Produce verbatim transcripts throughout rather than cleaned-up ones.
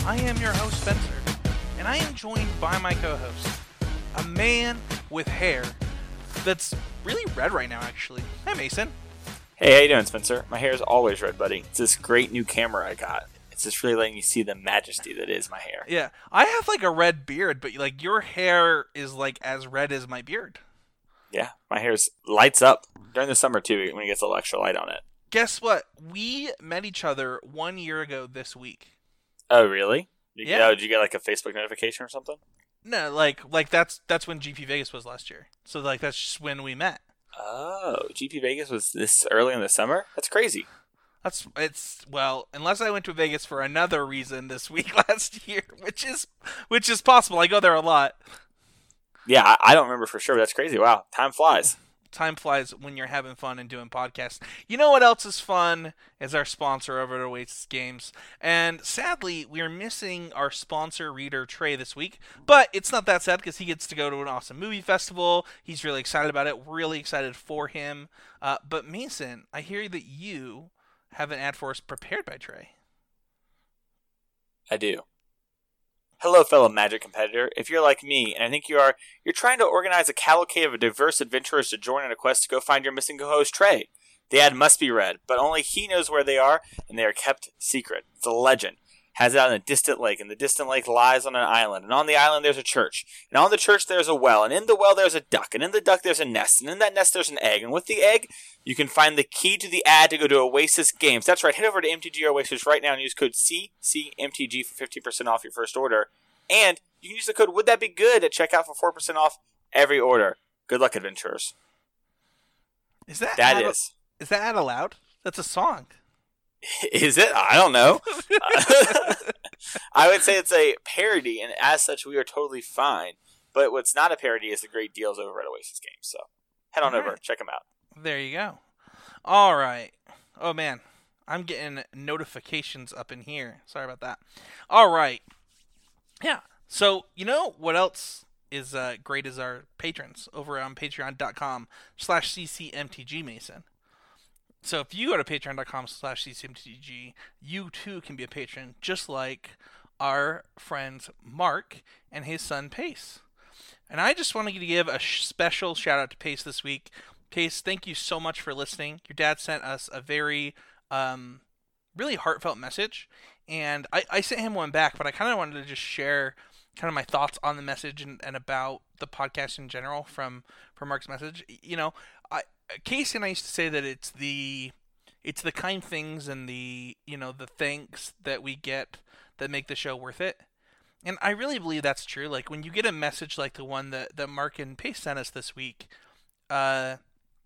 I am your host, Spencer, and I am joined by my co-host, a man with hair that's really red right now, actually. Hi, Mason. Hey, how you doing, Spencer? My hair is always red, buddy. It's this great new camera I got. It's just really letting you see the majesty that is my hair. Yeah, I have like a red beard, but like your hair is like as red as my beard. Yeah, my hair lights up during the summer, too, when it gets a little extra light on it. Guess what? We met each other one year ago this week. Oh, really? Did you, Yeah. oh, did you get like a Facebook notification or something? No, like like that's that's when G P Vegas was last year. So like that's just when we met. Oh, G P Vegas was this early in the summer? That's crazy. That's it's well, unless I went to Vegas for another reason this week last year, which is which is possible. I go there a lot. Yeah, I, I don't remember for sure, but that's crazy. Wow, time flies. Time flies when you're having fun and doing podcasts. You know what else is fun is our sponsor over at Oasis Games. And sadly, we are missing our sponsor reader, Trey, this week. But it's not that sad because he gets to go to an awesome movie festival. He's really excited about it. Really excited for him. Uh, but Mason, I hear that you have an ad for us prepared by Trey. I do. Hello, fellow Magic competitor. If you're like me, and I think you are, you're trying to organize a cavalcade of diverse adventurers to join in a quest to go find your missing co-host, Trey. The ad must be read, but only he knows where they are, and they are kept secret. It's a legend. Has it out in a distant lake, and the distant lake lies on an island, and on the island there's a church, and on the church there's a well, and in the well there's a duck, and in the duck there's a nest, and in that nest there's an egg, and with the egg, you can find the key to the ad to go to Oasis Games. That's right, head over to M T G Oasis right now and use code C C M T G for fifty percent off your first order, and you can use the code Would That Be Good at checkout for four percent off every order. Good luck, adventurers. Is that That ad, is. Is that ad allowed? That's a song. Is it? I don't know. I would say it's a parody, and as such, we are totally fine. But what's not a parody is the great deals over at Oasis Games. So head on All over, right. check them out. There you go. All right. Oh, man. I'm getting notifications up in here. Sorry about that. All right. Yeah. So, you know what else is uh, great is our patrons over on patreon.com slash ccmtg, Mason. So if you go to patreon.com slash ccmtg, you too can be a patron, just like our friends Mark and his son Pace. And I just want to give a sh- special shout out to Pace this week. Pace, thank you so much for listening. Your dad sent us a very, um, really heartfelt message, and I, I sent him one back, but I kind of wanted to just share kind of my thoughts on the message and, and about the podcast in general from, from Mark's message. You know, I, Casey and I used to say that it's the it's the kind things and the you know the thanks that we get that make the show worth it, and I really believe that's true. Like when you get a message like the one that, that Mark and Pace sent us this week, uh,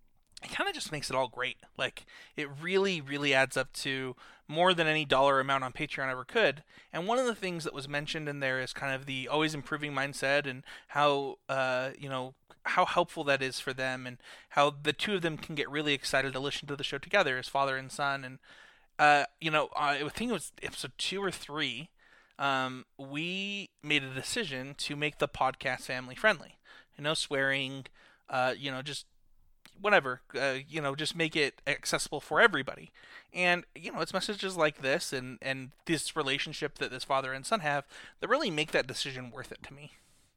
it kind of just makes it all great. Like it really really adds up to more than any dollar amount on Patreon ever could. And one of the things that was mentioned in there is kind of the always improving mindset and how uh, you know. how helpful that is for them and how the two of them can get really excited to listen to the show together as father and son. And, uh, you know, I think it was episode two or three, um, we made a decision to make the podcast family friendly. You know, swearing, uh, you know, just whatever, uh, you know, just make it accessible for everybody. And, you know, it's messages like this and, and this relationship that this father and son have that really make that decision worth it to me.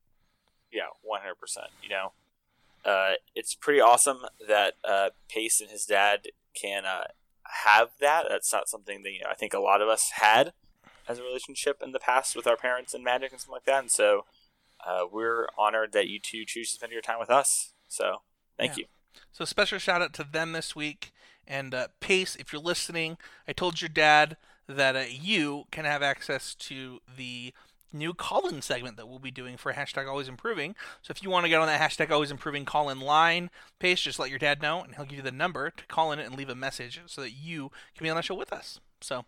Yeah, one hundred percent. You know, uh, it's pretty awesome that uh, Pace and his dad can uh, have that. That's not something that you know, I think a lot of us had as a relationship in the past with our parents and Magic and something like that. And so uh, we're honored that you two choose to spend your time with us. So thank yeah. you. So special shout out to them this week. And uh, Pace, if you're listening, I told your dad that uh, you can have access to the new call-in segment that we'll be doing for hashtag always improving. So if you want to get on that hashtag always improving call-in line, Pace, just let your dad know and he'll give you the number to call in it and leave a message so that you can be on the show with us. So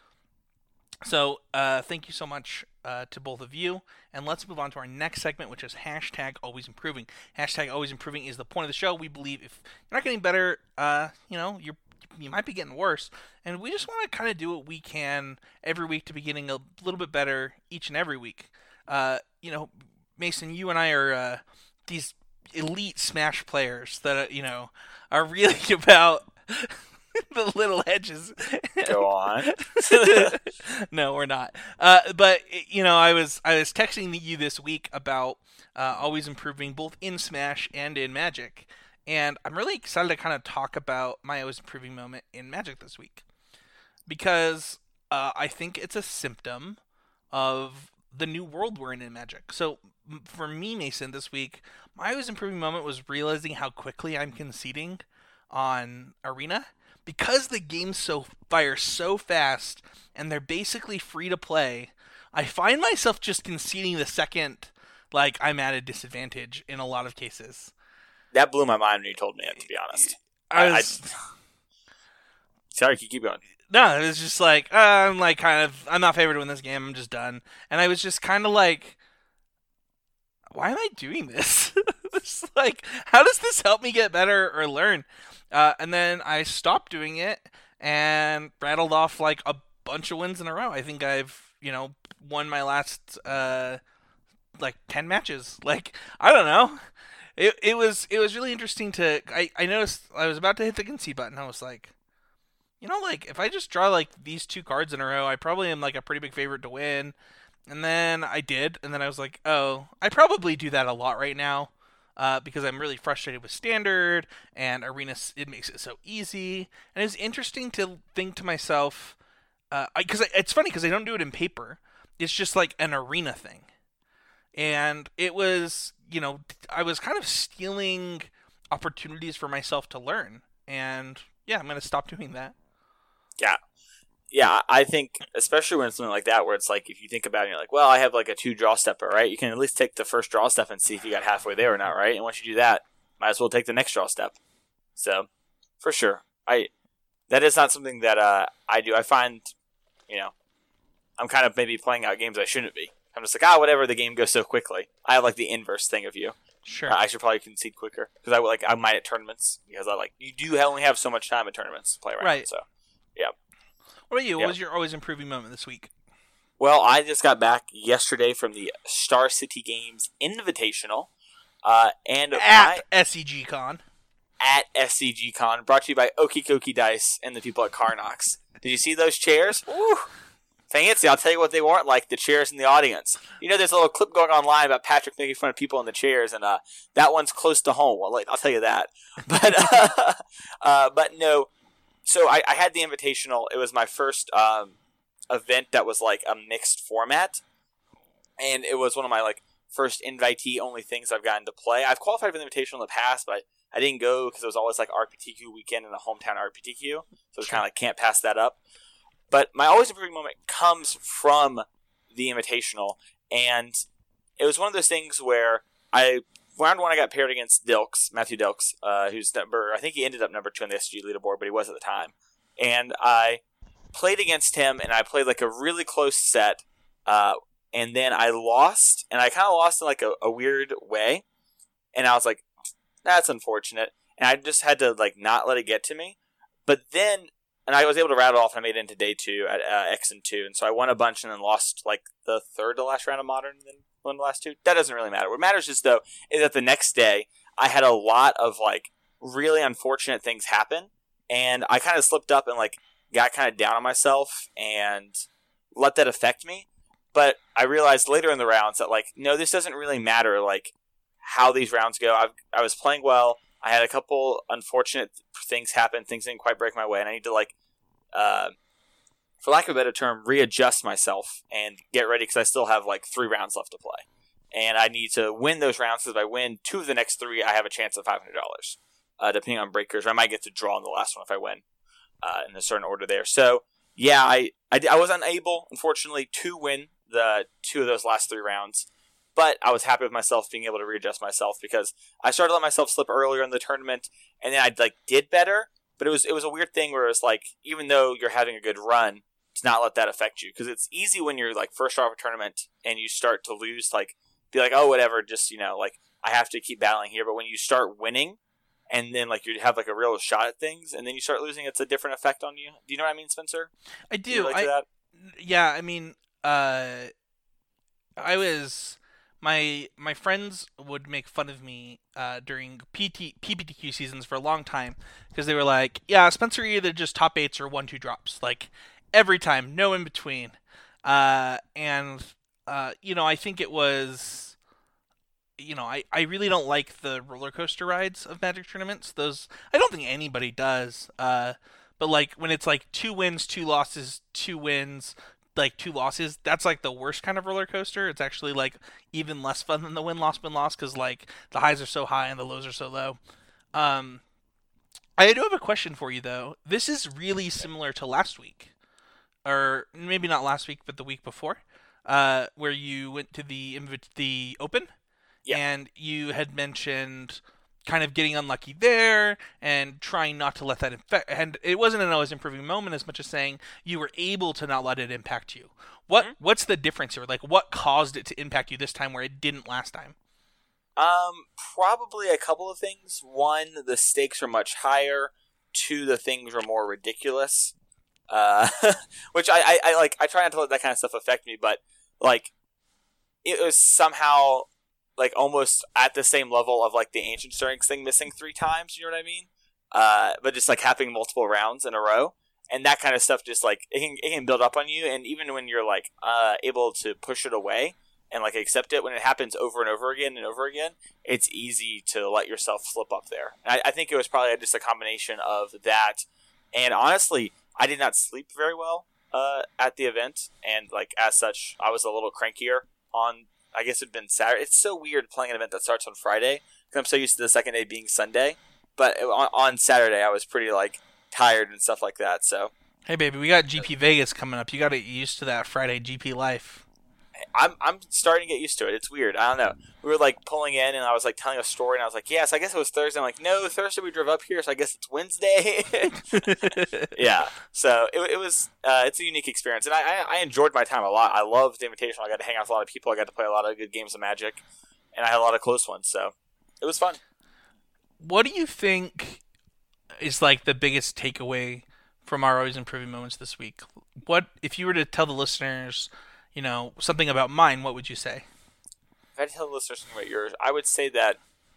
so uh, thank you so much uh, to both of you, and let's move on to our next segment, which is hashtag always improving. Hashtag always improving is the point of the show. We believe if you're not getting better, uh, you know, you're you might be getting worse, and we just want to kind of do what we can every week to be getting a little bit better each and every week. Uh, you know, Mason, you and I are uh, these elite Smash players that uh, you know are really about The little hedges. Go on. No, we're not. Uh, but you know, I was I was texting you this week about uh, always improving both in Smash and in Magic, and I'm really excited to kind of talk about my always improving moment in Magic this week because uh, I think it's a symptom of the new world we're in in Magic. So for me, Mason, this week, my always improving moment was realizing how quickly I'm conceding on Arena because the games so fire so fast and they're basically free to play. I find myself just conceding the second like I'm at a disadvantage in a lot of cases. That blew my mind when you told me that, to be honest. I was, I, I, sorry, keep going. No, it was just like uh, I'm like kind of I'm not favored to win this game. I'm just done, and I was just kind of like, why am I doing this? It's like, how does this help me get better or learn? Uh, and then I stopped doing it and rattled off like a bunch of wins in a row. I think I've, you know, won my last uh, like ten matches. Like, I don't know. It it was it was really interesting to I, I noticed I was about to hit the concede button. I was like, you know, like if I just draw like these two cards in a row, I probably am like a pretty big favorite to win. And then I did, and then I was like, oh, I probably do that a lot right now. Uh, because I'm really frustrated with Standard, and Arena, it makes it so easy. And it was interesting to think to myself, because uh, it's funny because I don't do it in paper. It's just like an Arena thing. And it was, you know, I was kind of stealing opportunities for myself to learn. And yeah, I'm going to stop doing that. Yeah. Yeah, I think, especially when it's something like that, where it's like, if you think about it, you're like, well, I have like a two draw stepper, right? You can at least take the first draw step and see if you got halfway there or not, right? And once you do that, might as well take the next draw step. So, for sure. I that is not something that uh, I do. I find, you know, I'm kind of maybe playing out games I shouldn't be. I'm just like, ah, whatever, the game goes so quickly. I have like the inverse thing of you. Sure. Uh, I should probably concede quicker. Because I like, I might at tournaments, because I like, you do only have so much time at tournaments to play around. Right. So, yeah. What about you? What yep. was your always improving moment this week? Well, I just got back yesterday from the Star City Games Invitational. Uh, and At my, S C G Con. At S C G Con, brought to you by Okikoki Dice and the people at Carnox. Did you see those chairs? Ooh, fancy. I'll tell you what they weren't like, the chairs in the audience. You know, there's a little clip going online about Patrick making fun of people in the chairs, and uh, that one's close to home. Well, like, I'll tell you that. But, uh, uh, but no. So I, I had the Invitational. It was my first um, event that was like a mixed format, and it was one of my like first invitee only things I've gotten to play. I've qualified for the Invitational in the past, but I, I didn't go because it was always like R P T Q weekend and a hometown R P T Q, so it's kind of like can't pass that up. But my always improving moment comes from the Invitational, and it was one of those things where I. Round one, I got paired against Dilks, Matthew Dilks, uh, who's number, I think he ended up number two on the S G leaderboard, but he was at the time. And I played against him, and I played like a really close set, uh, and then I lost, and I kind of lost in like a, a weird way, and I was like, that's unfortunate, and I just had to like not let it get to me. But then, and I was able to rattle off, and I made it into day two at uh, X and two, and so I won a bunch and then lost like the third to last round of Modern, and then won the last two. That doesn't really matter. What matters is, though, is that the next day, I had a lot of like really unfortunate things happen, and I kind of slipped up and like got kind of down on myself and let that affect me. But I realized later in the rounds that like, no, this doesn't really matter like how these rounds go. I've, I was playing well. I had a couple unfortunate things happen. Things didn't quite break my way, and I need to like, uh, for lack of a better term, readjust myself and get ready because I still have like three rounds left to play. And I need to win those rounds because if I win two of the next three, I have a chance of five hundred dollars, uh, depending on breakers. I might get to draw in the last one if I win uh, in a certain order there. So, yeah, I, I, I was unable, unfortunately, to win the two of those last three rounds. But I was happy with myself being able to readjust myself because I started to let myself slip earlier in the tournament, and then I like did better. But it was it was a weird thing where it's like, even though you're having a good run, to not let that affect you, because it's easy when you're like first off a tournament and you start to lose, like be like, oh whatever, just you know like I have to keep battling here. But when you start winning and then like you have like a real shot at things and then you start losing, it's a different effect on you. Do you know what I mean, Spencer? I do. do you relate I, to that? Yeah, I mean, uh, I was my my friends would make fun of me uh, during P T, P P T Q seasons for a long time because they were like, "Yeah, Spencer either just top eights or one two drops, like every time, no in between." Uh, and uh, you know, I think it was, you know, I, I really don't like the roller coaster rides of Magic tournaments. Those I don't think anybody does. Uh, but like when it's like two wins, two losses, two wins, like two losses, that's like the worst kind of roller coaster. It's actually like even less fun than the win loss win loss because like the highs are so high and the lows are so low. Um, I do have a question for you though. This is really similar to last week, or maybe not last week, but the week before, uh, where you went to the invi- the open, Yeah. and you had mentioned kind of getting unlucky there and trying not to let that infect. And it wasn't an always improving moment as much as saying you were able to not let it impact you. What Mhm. what's the difference here? Like, what caused it to impact you this time where it didn't last time? Um, probably a couple of things. One, the stakes are much higher. Two, the things are more ridiculous. Uh, which I, I, I like. I try not to let that kind of stuff affect me, but like, it was somehow like almost at the same level of like the ancient stirrings thing missing three times. You know what I mean? Uh, but just like happening multiple rounds in a row, and that kind of stuff just like it can it can build up on you, and even when you're like uh able to push it away and like accept it when it happens over and over again and over again, it's easy to let yourself slip up there. And I, I think it was probably just a combination of that, and honestly, I did not sleep very well uh, at the event, and like as such, I was a little crankier on. I guess it'd been Saturday. It's so weird playing an event that starts on Friday because I'm so used to the second day being Sunday. But on, on Saturday, I was pretty like tired and stuff like that. So Hey, baby, we got G P Vegas coming up. You got to get used to that Friday G P life. I'm I'm starting to get used to it. It's weird. I don't know. We were like pulling in, and I was like telling a story, and I was like, "Yes, I guess it was Thursday." I'm like, "No, Thursday we drove up here, so I guess it's Wednesday." Yeah. So it, it was uh, it's a unique experience, and I, I I enjoyed my time a lot. I loved the Invitational. I got to hang out with a lot of people. I got to play a lot of good games of Magic, and I had a lot of close ones. So it was fun. What do you think is like the biggest takeaway from our always improving moments this week? What if you were to tell the listeners, you know, something about mine? What would you say? If I had to tell the listeners something about yours, I would say that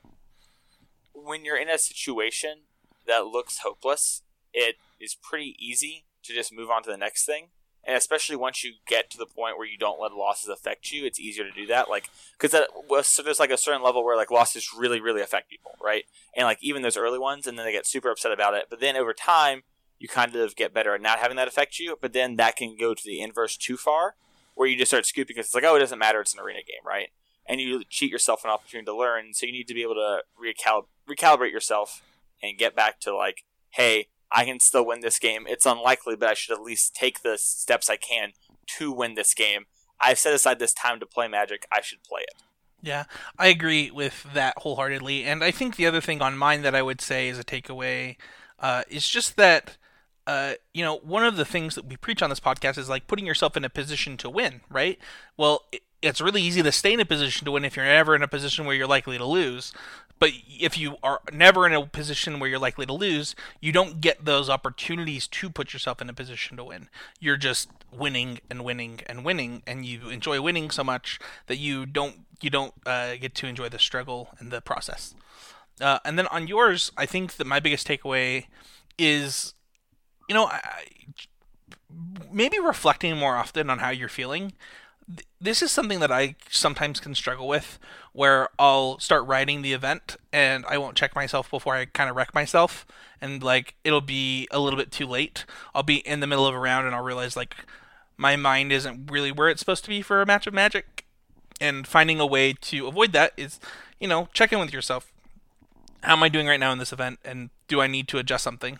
when you're in a situation that looks hopeless, it is pretty easy to just move on to the next thing. And especially once you get to the point where you don't let losses affect you, it's easier to do that. Like, because so there's like a certain level where like losses really, really affect people, right? And like even those early ones, and then they get super upset about it. But then over time, you kind of get better at not having that affect you. But then that can go to the inverse too far, where you just start scooping because it's like, oh, it doesn't matter. It's an arena game, right? And you cheat yourself an opportunity to learn. So you need to be able to recal- recalibrate yourself and get back to like, hey, I can still win this game. It's unlikely, but I should at least take the steps I can to win this game. I've set aside this time to play Magic. I should play it. Yeah, I agree with that wholeheartedly. And I think the other thing on mine that I would say is a takeaway uh, is just that, uh, you know, one of the things that we preach on this podcast is like putting yourself in a position to win, right? Well, it, it's really easy to stay in a position to win if you're never in a position where you're likely to lose. But if you are never in a position where you're likely to lose, you don't get those opportunities to put yourself in a position to win. You're just winning and winning and winning, and you enjoy winning so much that you don't you don't uh, get to enjoy the struggle and the process. Uh, and then on yours, I think that my biggest takeaway is, you know, I, maybe reflecting more often on how you're feeling. This is something that I sometimes can struggle with, where I'll start writing the event and I won't check myself before I kind of wreck myself, and like it'll be a little bit too late. I'll be in the middle of a round and I'll realize like my mind isn't really where it's supposed to be for a match of Magic, and finding a way to avoid that is, you know, check in with yourself. How am I doing right now in this event, and do I need to adjust something?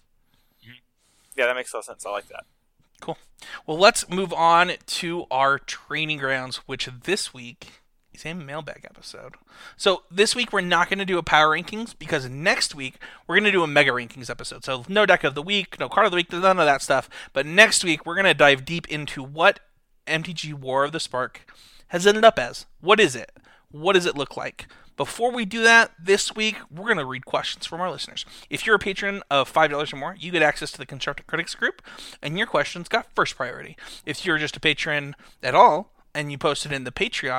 Yeah, that makes a lot of sense. I like that. Cool. Well, let's move on to our training grounds, which this week is a mailbag episode. So this week we're not going to do a power rankings because next week we're going to do a mega rankings episode. So no deck of the week, no card of the week, none of that stuff. But next week we're going to dive deep into what M T G War of the Spark has ended up as. What is it? What does it look like? Before we do that, this week, we're going to read questions from our listeners. If you're a patron of five dollars or more, you get access to the Constructive Critics group, and your questions got first priority. If you're just a patron at all, and you post it in the Patreon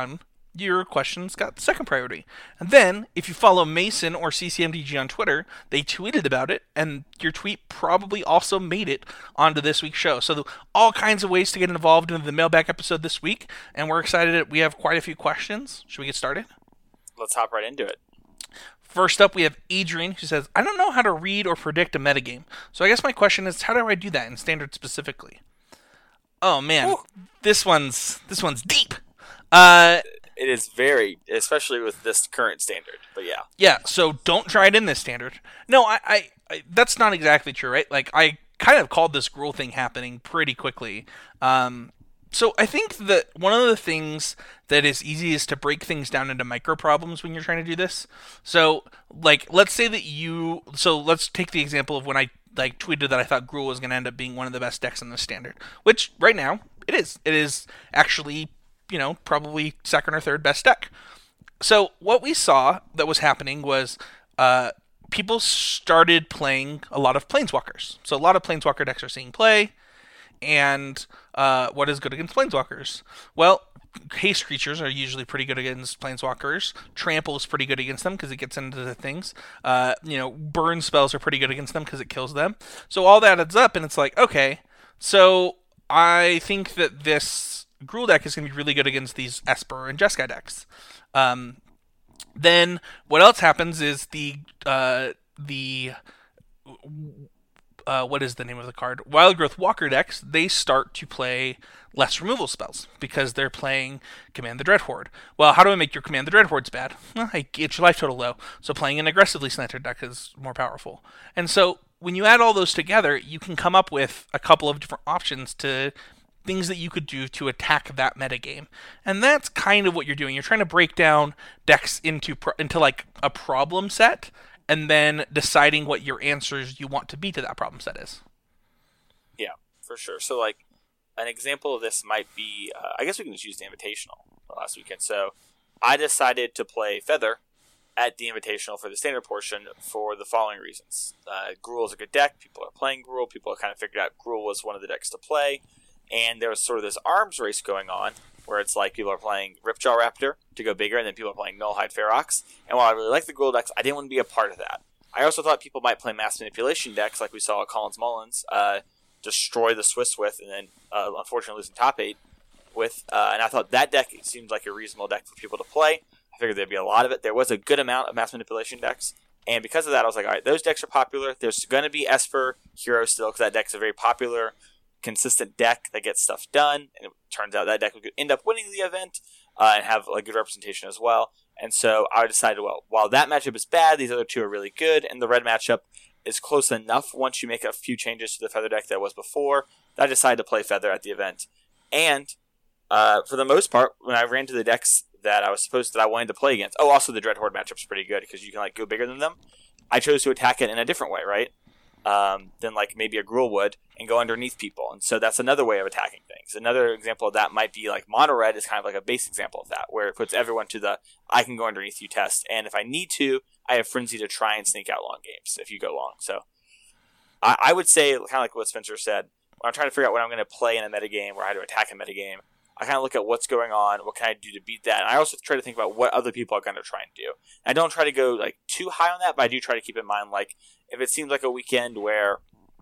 your questions got the second priority. And then, if you follow Mason or C C M D G on Twitter, they tweeted about it, and your tweet probably also made it onto this week's show. So, all kinds of ways to get involved in the mailbag episode this week, and we're excited that we have quite a few questions. Should we get started? Let's hop right into it. First up, we have Adrian, who says, I don't know how to read or predict a metagame. So I guess my question is, how do I do that in Standard specifically? Oh, man. Ooh. This one's this one's deep. Uh... It is very, especially with this current standard, but yeah. Yeah, so don't try it in this standard. No, I, I, I that's not exactly true, right? Like, I kind of called this Gruul thing happening pretty quickly. Um, so I think that one of the things that is easy is to break things down into micro problems when you're trying to do this. So, like, let's say that you, so let's take the example of when I, like, tweeted that I thought Gruul was going to end up being one of the best decks in the standard, which right now it is. It is actually, you know, probably second or third best deck. So what we saw that was happening was uh, people started playing a lot of Planeswalkers. So a lot of Planeswalker decks are seeing play. And uh, what is good against Planeswalkers? Well, haste creatures are usually pretty good against Planeswalkers. Trample is pretty good against them because it gets into the things. Uh, you know, burn spells are pretty good against them because it kills them. So all that adds up, and it's like, okay, so I think that this Gruul deck is going to be really good against these Esper and Jeskai decks. Um, then what else happens is the uh, the uh, what is the name of the card? Wildgrowth Walker decks, they start to play less removal spells because they're playing Command the Dreadhorde. Well, how do I make your Command the Dreadhordes bad? Well, I get your life total low, so playing an aggressively slanted deck is more powerful. And so when you add all those together, you can come up with a couple of different options to things that you could do to attack that metagame. And that's kind of what you're doing. You're trying to break down decks into pro- into like a problem set, and then deciding what your answers you want to be to that problem set is. Yeah, for sure. So, like, an example of this might be, uh, I guess we can just use the Invitational last weekend. So, I decided to play Feather at the Invitational for the standard portion for the following reasons. Uh, Gruul is a good deck. People are playing Gruul. People have kind of figured out Gruul was one of the decks to play. And there was sort of this arms race going on where it's like people are playing Ripjaw Raptor to go bigger, and then people are playing Nullhide Ferox. And while I really like the Gruul decks, I didn't want to be a part of that. I also thought people might play mass manipulation decks like we saw Collins Mullins uh, destroy the Swiss with, and then uh, unfortunately losing top eight with. Uh, and I thought that deck seemed like a reasonable deck for people to play. I figured there'd be a lot of it. There was a good amount of mass manipulation decks. And because of that, I was like, all right, those decks are popular. There's going to be Esper Hero still, because that deck's a very popular, consistent deck that gets stuff done, and it turns out that deck would end up winning the event uh, and have a good representation as well. And so I decided, well, while that matchup is bad, these other two are really good, and the red matchup is close enough once you make a few changes to the Feather deck that was before, that I decided to play Feather at the event. And uh, for the most part, when I ran to the decks that I was supposed that I wanted to play against, oh, also the Dreadhorde matchup's pretty good because you can like go bigger than them. I chose to attack it in a different way, right? Um, than like maybe a Gruul would, and go underneath people. And so that's another way of attacking things. Another example of that might be like Mono Red is kind of like a base example of that, where it puts everyone to the I can go underneath you test. And if I need to, I have Frenzy to try and sneak out long games if you go long. So I, I would say, kind of like what Spencer said, when I'm trying to figure out what I'm going to play in a metagame or how to attack a metagame, I kind of look at what's going on, what can I do to beat that, and I also try to think about what other people are going to try and do. I don't try to go like too high on that, but I do try to keep in mind, like, if it seems like a weekend where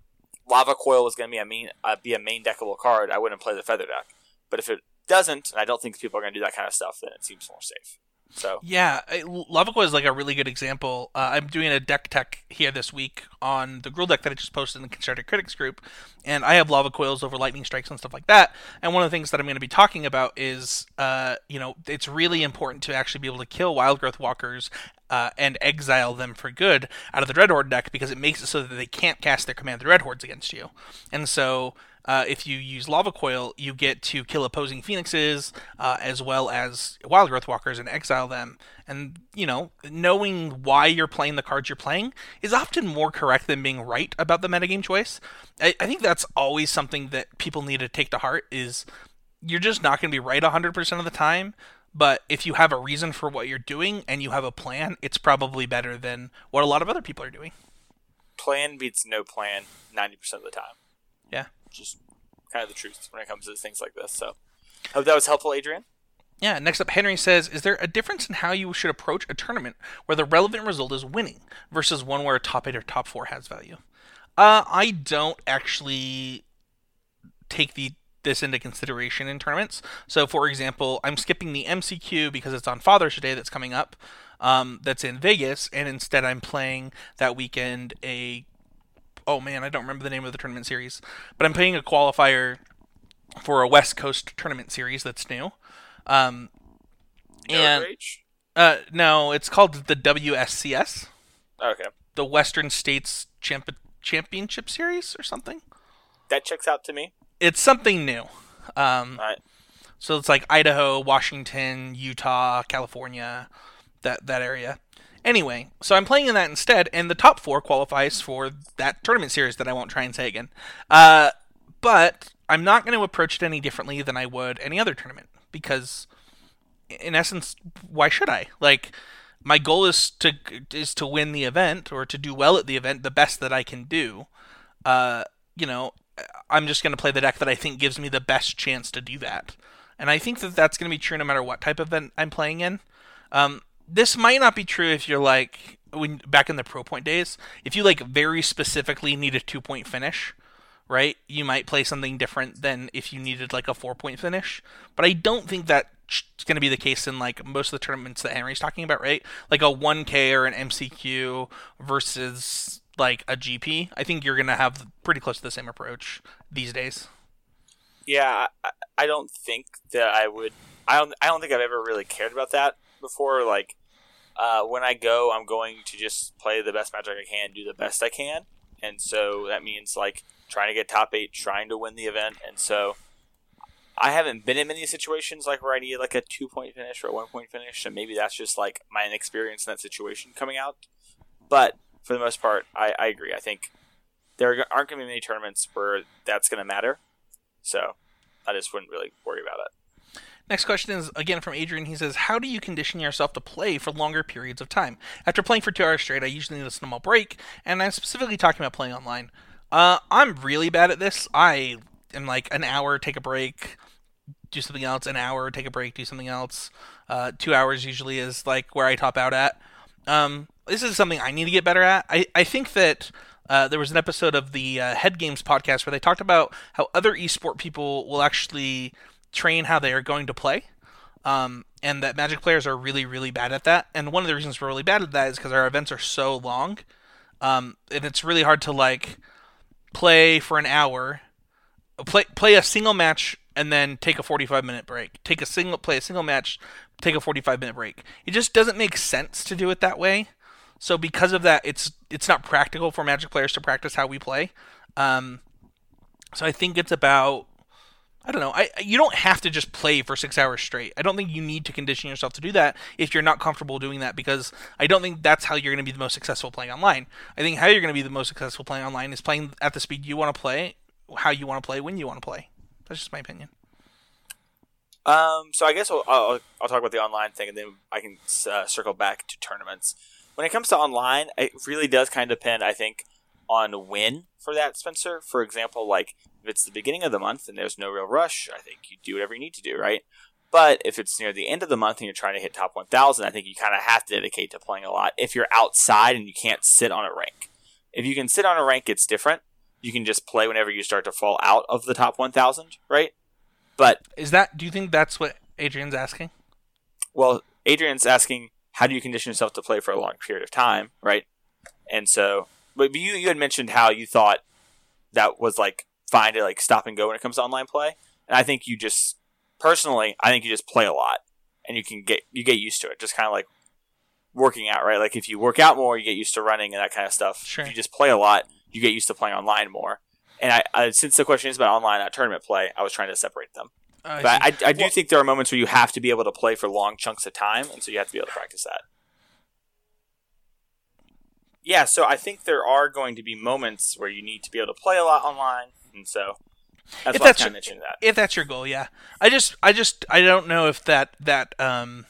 Lava Coil is going to be a main uh, be a main deckable card, I wouldn't play the Feather deck. But if it doesn't, and I don't think people are going to do that kind of stuff, then it seems more safe. So yeah, Lava Coil is like a really good example. Uh, I'm doing a deck tech here this week on the Gruul deck that I just posted in the Constructed Critics group, and I have Lava Coils over Lightning Strikes and stuff like that. And one of the things that I'm going to be talking about is, uh, you know, it's really important to actually be able to kill Wildgrowth Walkers uh, and exile them for good out of the Dreadhorde deck, because it makes it so that they can't cast their Command the Dreadhordes against you. And so Uh, if you use Lava Coil, you get to kill opposing Phoenixes, uh, as well as Wildgrowth Walkers, and exile them. And, you know, knowing why you're playing the cards you're playing is often more correct than being right about the metagame choice. I, I think that's always something that people need to take to heart, is you're just not going to be right one hundred percent of the time, but if you have a reason for what you're doing and you have a plan, it's probably better than what a lot of other people are doing. Plan beats no plan ninety percent of the time. Yeah. Just kind of the truth when it comes to things like this. So, hope that was helpful, Adrian. Yeah, next up, Henry says, is there a difference in how you should approach a tournament where the relevant result is winning versus one where a top eight or top four has value? Uh, I don't actually take the this into consideration in tournaments. So, for example, I'm skipping the M C Q because it's on Father's Day that's coming up, um, that's in Vegas, and instead I'm playing that weekend a... Oh man, I don't remember the name of the tournament series, but I'm playing a qualifier for a West Coast tournament series that's new. Um, and uh, no, it's called the W S C S. Okay. The Western States Champ- Championship Series or something. That checks out to me. It's something new. Um, All right. So it's like Idaho, Washington, Utah, California, that that area. Anyway, so I'm playing in that instead, and the top four qualifies for that tournament series that I won't try and say again. Uh, but I'm not going to approach it any differently than I would any other tournament, because in essence, why should I? Like, my goal is to is to win the event, or to do well at the event, the best that I can do. Uh, you know, I'm just going to play the deck that I think gives me the best chance to do that. And I think that that's going to be true no matter what type of event I'm playing in. Um, this might not be true if you're like, when back in the Pro Point days, if you like very specifically need a two-point finish, right? You might play something different than if you needed like a four-point finish. But I don't think that's going to be the case in like most of the tournaments that Henry's talking about, right? Like a one K or an M C Q versus like a G P. I think you're going to have pretty close to the same approach these days. Yeah, I, I don't think that I would. I don't. I don't think I've ever really cared about that before. Like, uh, when I go, I'm going to just play the best Magic I can, do the best I can, and so that means like trying to get top eight, trying to win the event, and so I haven't been in many situations like where I need like a two point finish or a one point finish, and maybe that's just like my inexperience in that situation coming out. But for the most part, I, I agree. I think there aren't going to be many tournaments where that's going to matter. So I just wouldn't really worry about it. Next question is, again, from Adrian. He says, how do you condition yourself to play for longer periods of time? After playing for two hours straight, I usually need a small break, and I'm specifically talking about playing online. Uh, I'm really bad at this. I am like an hour, take a break, do something else, an hour, take a break, do something else. Uh, two hours usually is like where I top out at. Um, this is something I need to get better at. I, I think that uh, there was an episode of the uh, Head Games podcast where they talked about how other esport people will actually train how they are going to play, um, and that Magic players are really, really bad at that. And one of the reasons we're really bad at that is because our events are so long, um, and it's really hard to like play for an hour, play play a single match, and then take a forty-five minute break. Take a single play a single match, take a forty-five minute break. It just doesn't make sense to do it that way. So because of that, it's it's not practical for Magic players to practice how we play. Um, so I think it's about, I don't know. I you don't have to just play for six hours straight. I don't think you need to condition yourself to do that if you're not comfortable doing that, because I don't think that's how you're going to be the most successful playing online. I think how you're going to be the most successful playing online is playing at the speed you want to play, how you want to play, when you want to play. That's just my opinion. Um, so I guess I'll, I'll, I'll talk about the online thing, and then I can uh, circle back to tournaments. When it comes to online, it really does kind of depend, I think, on when for that, Spencer. For example, like if it's the beginning of the month and there's no real rush, I think you do whatever you need to do, right? But if it's near the end of the month and you're trying to hit top one thousand, I think you kind of have to dedicate to playing a lot. If you're outside and you can't sit on a rank, if you can sit on a rank, it's different. You can just play whenever you start to fall out of the top one thousand, right? But is that? Do you think that's what Adrian's asking? Well, Adrian's asking, how do you condition yourself to play for a long period of time, right? And so, but you you had mentioned how you thought that was like fine to like stop and go when it comes to online play, and I think you just personally, I think you just play a lot, and you can get you get used to it. Just kind of like working out, right? Like if you work out more, you get used to running and that kind of stuff. Sure. If you just play a lot, you get used to playing online more. And I, I, since the question is about online, not tournament play, I was trying to separate them. Uh, but I, I, I do well, think there are moments where you have to be able to play for long chunks of time, and so you have to be able to practice that. Yeah, so I think there are going to be moments where you need to be able to play a lot online, and so that's if why that's I kind your, of mentioned that. If that's your goal, yeah. I just, I just, I don't know if that that. Um...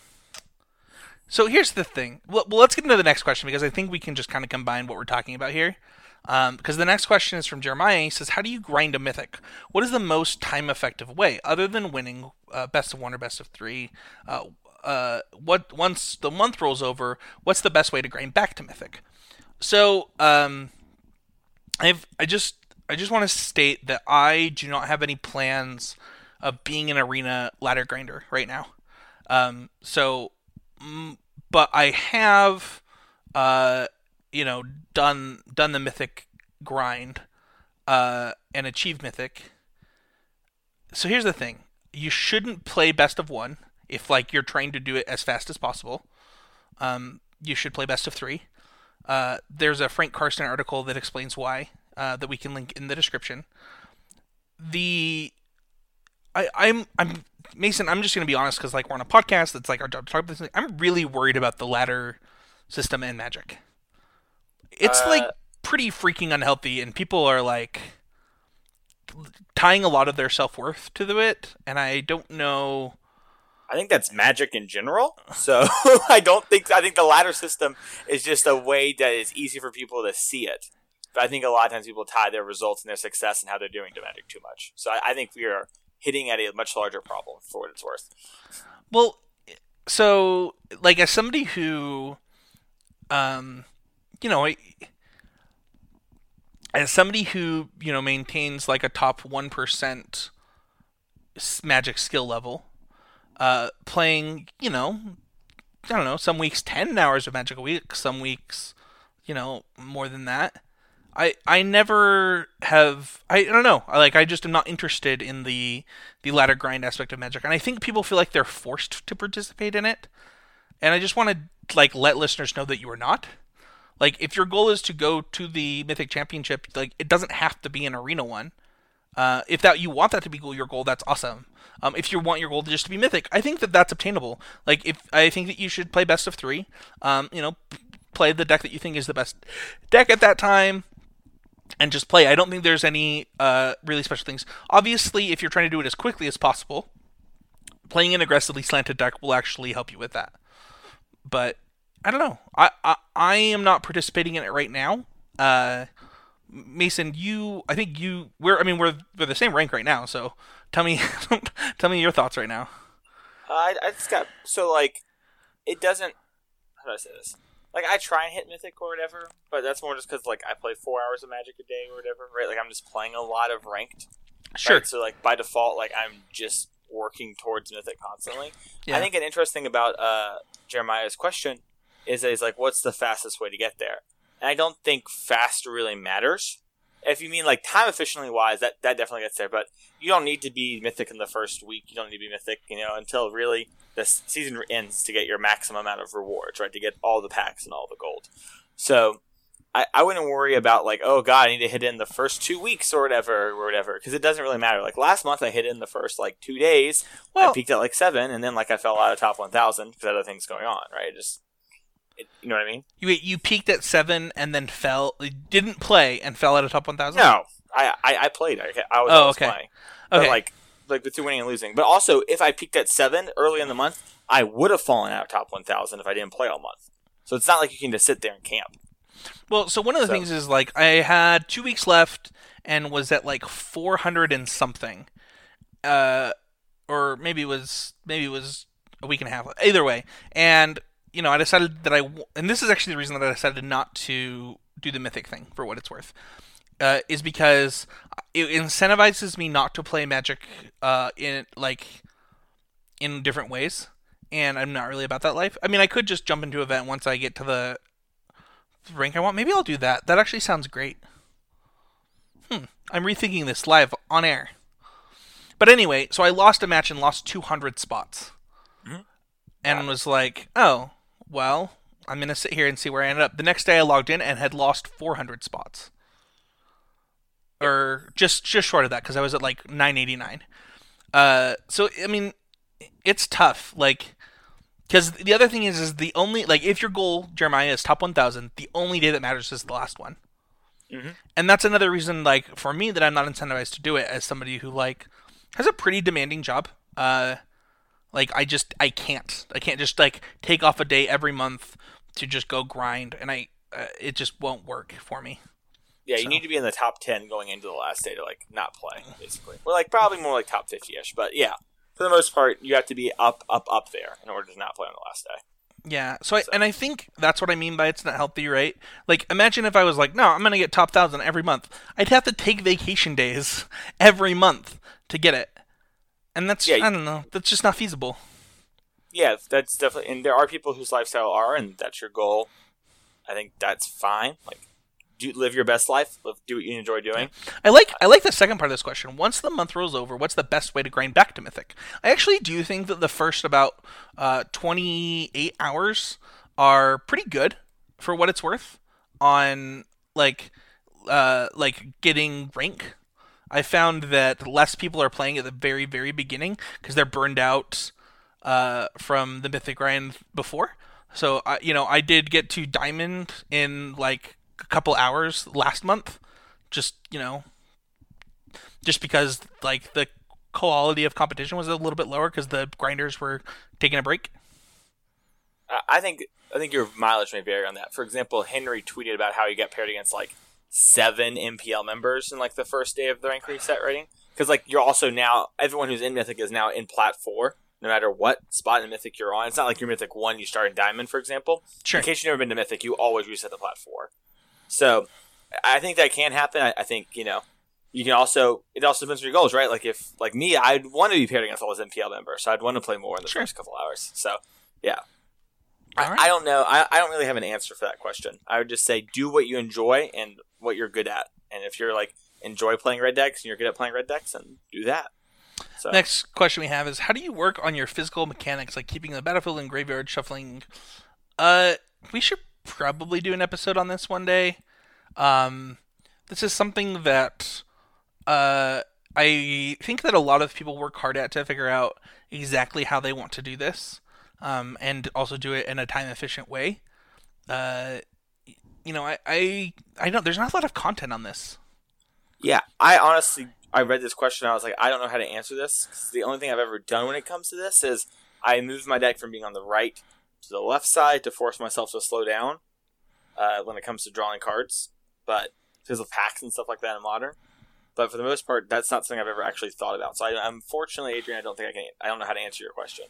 So here's the thing. Well, let's get into the next question because I think we can just kind of combine what we're talking about here. Um, because the next question is from Jeremiah. He says, "How do you grind a mythic? What is the most time-effective way, other than winning uh, best of one or best of three? Uh, uh, what once the month rolls over, what's the best way to grind back to mythic?" So, um, I've I just I just want to state that I do not have any plans of being an arena ladder grinder right now. Um, so, mm, but I have, uh, you know, done done the mythic grind, uh, and achieved mythic. So here's the thing: you shouldn't play best of one if like you're trying to do it as fast as possible. Um, you should play best of three. Uh, there's a Frank Karsten article that explains why, uh, that we can link in the description. The I, I'm I'm Mason. I'm just gonna be honest because like we're on a podcast. That's like our job to talk about this. I'm really worried about the ladder system in Magic. It's uh, like pretty freaking unhealthy, and people are like tying a lot of their self worth to it. And I don't know. I think that's Magic in general. So I don't think I think the ladder system is just a way that is easy for people to see it. But I think a lot of times people tie their results and their success and how they're doing to Magic too much. So I, I think we are hitting at a much larger problem for what it's worth. Well, so like as somebody who, um, you know, as somebody who you know maintains like a top one percent Magic skill level. Uh, playing, you know, I don't know, some weeks ten hours of Magic a week, some weeks, you know, more than that. I I never have, I, I don't know, I like I just am not interested in the the ladder grind aspect of Magic, and I think people feel like they're forced to participate in it, and I just want to like let listeners know that you are not. Like if your goal is to go to the Mythic Championship, like it doesn't have to be an arena one. Uh, if that you want that to be your goal, that's awesome. Um, if you want your goal to just to be mythic, I think that that's obtainable. Like if I think that you should play best of three. Um, you know, play the deck that you think is the best deck at that time, and just play. I don't think there's any uh, really special things. Obviously, if you're trying to do it as quickly as possible, playing an aggressively slanted deck will actually help you with that. But I don't know. I I, I am not participating in it right now. Uh, Mason, you, I think you, we're, I mean, we're, we're the same rank right now, so tell me, tell me your thoughts right now. Uh, I, I just got, so, like, it doesn't, how do I say this? Like, I try and hit Mythic or whatever, but that's more just because, like, I play four hours of Magic a day or whatever, right? Like, I'm just playing a lot of Ranked. Sure. Right? So, like, by default, like, I'm just working towards Mythic constantly. Yeah. I think an interesting about uh, Jeremiah's question is that he's like, what's the fastest way to get there? And I don't think fast really matters. If you mean like time efficiently wise, that, that definitely gets there. But you don't need to be mythic in the first week. You don't need to be mythic, you know, until really the season ends to get your maximum amount of rewards, right? To get all the packs and all the gold. So I, I wouldn't worry about like, oh god, I need to hit it in the first two weeks or whatever, or whatever, because it doesn't really matter. Like last month, I hit it in the first like two days. Well, I peaked at like seven, and then like I fell out of top one thousand because other things going on, right? Just It, you know what I mean? You you peaked at seven and then fell, didn't play and fell out of top one thousand? No, I, I, I played. I, I was oh, always okay. playing. Okay. But like, like between winning and losing. But also, if I peaked at seven early in the month, I would have fallen out of top one thousand if I didn't play all month. So it's not like you can just sit there and camp. Well, so one of the so. things is like I had two weeks left and was at like four hundred and something. Uh, or maybe it was, maybe it was a week and a half. Either way. And you know, I decided that I, and this is actually the reason that I decided not to do the Mythic thing, for what it's worth, uh, is because it incentivizes me not to play Magic, uh, in, like, in different ways, and I'm not really about that life. I mean, I could just jump into an event once I get to the rank I want. Maybe I'll do that. That actually sounds great. Hmm, I'm rethinking this live, on air. But anyway, so I lost a match and lost two hundred spots. Mm-hmm. And yeah. was like, oh, well, I'm going to sit here and see where I ended up. The next day I logged in and had lost four hundred spots. Or just just short of that, because I was at like nine eighty-nine. Uh, so, I mean, it's tough. Like, because the other thing is, is the only, like, if your goal, Jeremiah, is top one thousand, the only day that matters is the last one. Mm-hmm. And that's another reason, like, for me, that I'm not incentivized to do it as somebody who, like, has a pretty demanding job. Uh, Like, I just, I can't. I can't just, like, take off a day every month to just go grind, and I, uh, it just won't work for me. Yeah, you So. need to be in the top ten going into the last day to like not play, basically. Or like probably more like top fifty-ish, but yeah, for the most part, you have to be up, up, up there in order to not play on the last day. Yeah, so, I, and I think that's what I mean by it's not healthy, right? Like, imagine if I was like, no, I'm going to get top one thousand every month. I'd have to take vacation days every month to get it. And that's, Yeah, I don't know, that's just not feasible. Yeah, that's definitely, and there are people whose lifestyle are, and that's your goal. I think that's fine. Like, do live your best life, live, do what you enjoy doing. I like I like the second part of this question. Once the month rolls over, what's the best way to grind back to Mythic? I actually do think that the first about uh, twenty-eight hours are pretty good for what it's worth on like uh, like getting rank. I found that less people are playing at the very very beginning because they're burned out uh, from the Mythic grind before. So I you know I did get to Diamond in like a couple hours last month, just you know, just because like the quality of competition was a little bit lower because the grinders were taking a break. I think I think your mileage may vary on that. For example, Henry tweeted about how he got paired against like seven M P L members in like the first day of the rank reset rating. Because like you're also now everyone who's in Mythic is now in Plat four, no matter what spot in Mythic you're on. It's not like you're Mythic one, you start in Diamond, for example. Sure. In case you've never been to Mythic, you always reset the Plat four. So I think that can happen. I, I think, you know, you can also, it also depends on your goals, right? Like if, like me, I'd want to be paired against all those M P L members, so I'd want to play more in the Sure. first couple hours. So, yeah. All I, right. I don't know. I, I don't really have an answer for that question. I would just say do what you enjoy and what you're good at. And if you're like, enjoy playing red decks and you're good at playing red decks, then do that. So. Next question we have is, how do you work on your physical mechanics, like keeping the battlefield and graveyard shuffling? Uh, we should probably do an episode on this one day. Um, this is something that uh, I think that a lot of people work hard at to figure out exactly how they want to do this, um, and also do it in a time efficient way. Uh, you know, I, I I don't. There's not a lot of content on this. Yeah, I honestly, I read this question and I was like, I don't know how to answer this. 'Cause the only thing I've ever done when it comes to this is I moved my deck from being on the right to the left side to force myself to slow down uh, when it comes to drawing cards. But because of packs and stuff like that in Modern. But for the most part, that's not something I've ever actually thought about. So I, unfortunately, Adrian, I don't think I can. I don't know how to answer your question.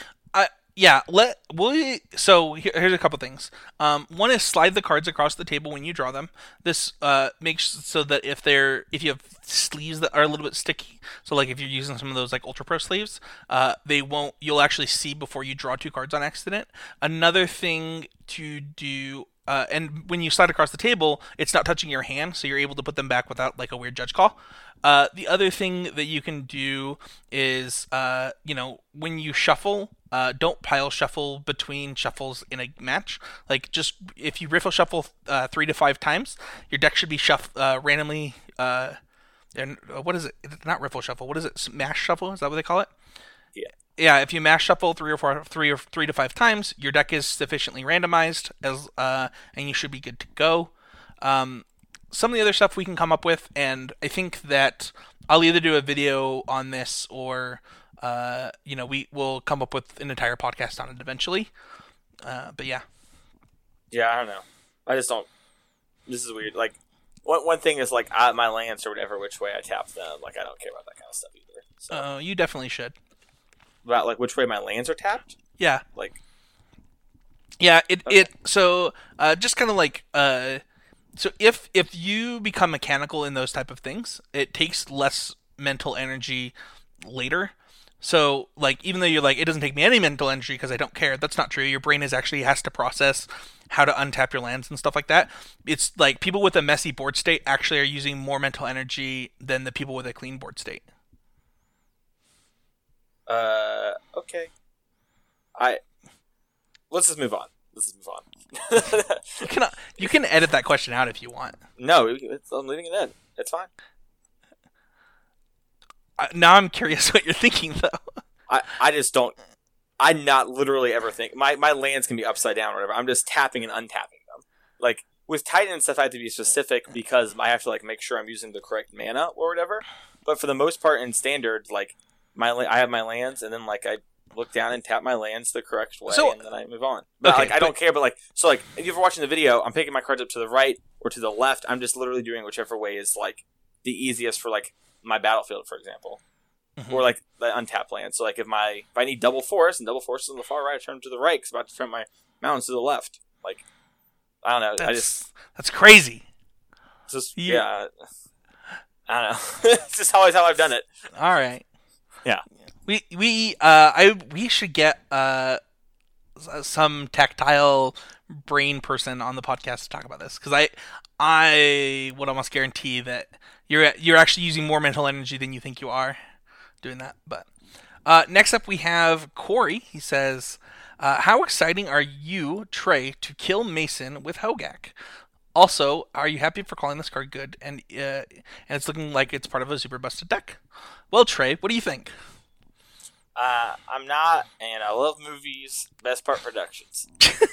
I yeah. Let we so here, here's a couple things. Um, one is slide the cards across the table when you draw them. This uh makes so that if they're if you have sleeves that are a little bit sticky, so like if you're using some of those like Ultra Pro sleeves, uh, they won't. You'll actually see before you draw two cards on accident. Another thing to do. Uh, and when you slide across the table, it's not touching your hand, so you're able to put them back without like a weird judge call. Uh, the other thing that you can do is, uh, you know, when you shuffle, uh, don't pile shuffle between shuffles in a match. Like, just if you riffle shuffle uh, three to five times, your deck should be shuff uh, randomly. Uh, and uh, what is it? It's not riffle shuffle. What is it? Smash shuffle? Is that what they call it? Yeah. Yeah, if you mash shuffle three or four, three or three to five times, your deck is sufficiently randomized, as uh, and you should be good to go. Um, some of the other stuff we can come up with, and I think that I'll either do a video on this or, uh, you know, we will come up with an entire podcast on it eventually. Uh, but yeah, Yeah, I don't know. I just don't. This is weird. Like, one one thing is like I, my lands or whatever, which way I tap them. Like, I don't care about that kind of stuff either. So. uh, you definitely should. About like which way my lands are tapped? Yeah, Like, yeah. It Okay. it so uh, just kind of like uh, so if if you become mechanical in those type of things, it takes less mental energy later. So like even though you're like it doesn't take me any mental energy because I don't care, that's not true. Your brain is actually has to process how to untap your lands and stuff like that. It's like people with a messy board state actually are using more mental energy than the people with a clean board state. uh, okay. I let's just move on. Let's just move on. You can you can edit that question out if you want. No, it's, I'm leaving it in. It's fine. Uh, now I'm curious what you're thinking though. I, I just don't. I not literally ever think my my lands can be upside down or whatever. I'm just tapping and untapping them. Like with Titan and stuff, I have to be specific because I have to like make sure I'm using the correct mana or whatever. But for the most part, in Standard, like my la- I have my lands and then like I look down and tap my lands the correct way, So- and then I move on. But Okay, like I don't care. But like so, like if you're watching the video, I'm picking my cards up to the right or to the left. I'm just literally doing whichever way is like the easiest for like my battlefield, for example, Mhm. or like the untapped land. So like if my if I need double forest and double forest is on the far right, I turn to the right because I'm about to turn my mountains to the left. Like I don't know. That's, I just that's crazy. it's just You- yeah. I don't know. It's just always how I've done it. All right. Yeah. We we uh I we should get uh s- some tactile brain person on the podcast to talk about this because I I would almost guarantee that you're you're actually using more mental energy than you think you are doing that. But uh, next up we have Corey. He says, uh, "How exciting are you, Trey, to kill Mason with Hogak? Also, are you happy for calling this card good and uh, and it's looking like it's part of a super busted deck? Well, Trey, what do you think?" Uh, I'm not, and I love movies. Best part, productions.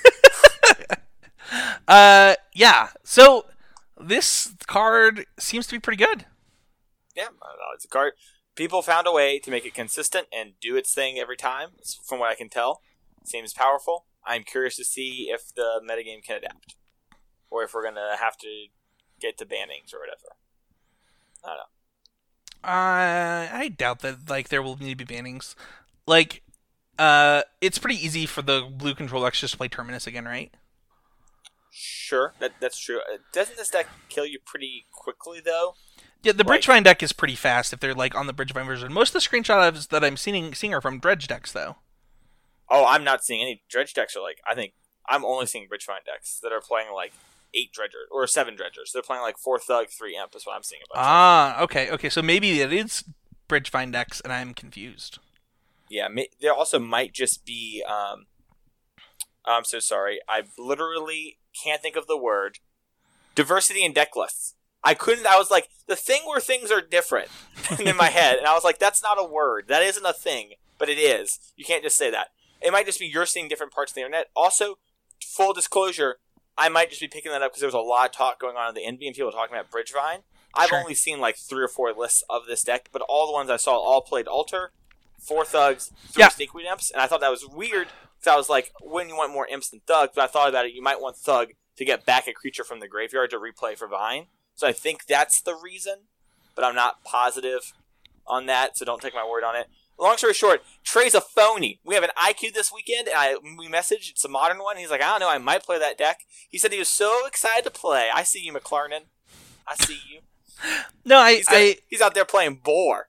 Uh, yeah. So this card seems to be pretty good. Yeah, I don't know, it's a card. People found a way to make it consistent and do its thing every time. From what I can tell, seems powerful. I'm curious to see if the metagame can adapt, or if we're gonna have to get to bannings or whatever. I don't know. Uh, I doubt that like there will need to be bannings. Like, uh, it's pretty easy for the blue control decks just to play Terminus again, right? Sure, that that's true. Uh, Doesn't this deck kill you pretty quickly though? Yeah, the Like- Bridgevine deck is pretty fast if they're like on the Bridgevine version. Most of the screenshots that I'm seeing seeing are from Dredge decks, though. Oh, I'm not seeing any dredge decks. Are like I think I'm only seeing Bridgevine decks that are playing like eight dredgers or seven dredgers. They're playing like four thug, three imp. Is what I'm seeing about. Ah, okay, okay. So maybe it is Bridgevine decks, and I'm confused. Yeah, may, there also might just be. Um, I'm so sorry. I literally can't think of the word. Diversity in deck lists. I couldn't. I was like the thing where things are different in my head, and I was like, that's not a word. That isn't a thing, but it is. You can't just say that. It might just be you're seeing different parts of the internet. Also, full disclosure, I might just be picking that up because there was a lot of talk going on in the N B and people talking about Bridgevine. I've Sure. only seen like three or four lists of this deck, but all the ones I saw all played Alter, four thugs, three Yeah. Sneakweed imps, and I thought that was weird because I was like, when you want more imps than thugs, but I thought about it, you might want thug to get back a creature from the graveyard to replay for Vine. So I think that's the reason, but I'm not positive on that, so don't take my word on it. Long story short, Trey's a phony. We have an I Q this weekend, and I we messaged. It's a modern one. He's like, I don't know, I might play that deck. He said he was so excited to play. I see you, McLarnon. I see you. No, I, He's, gonna- I he's out there playing boar.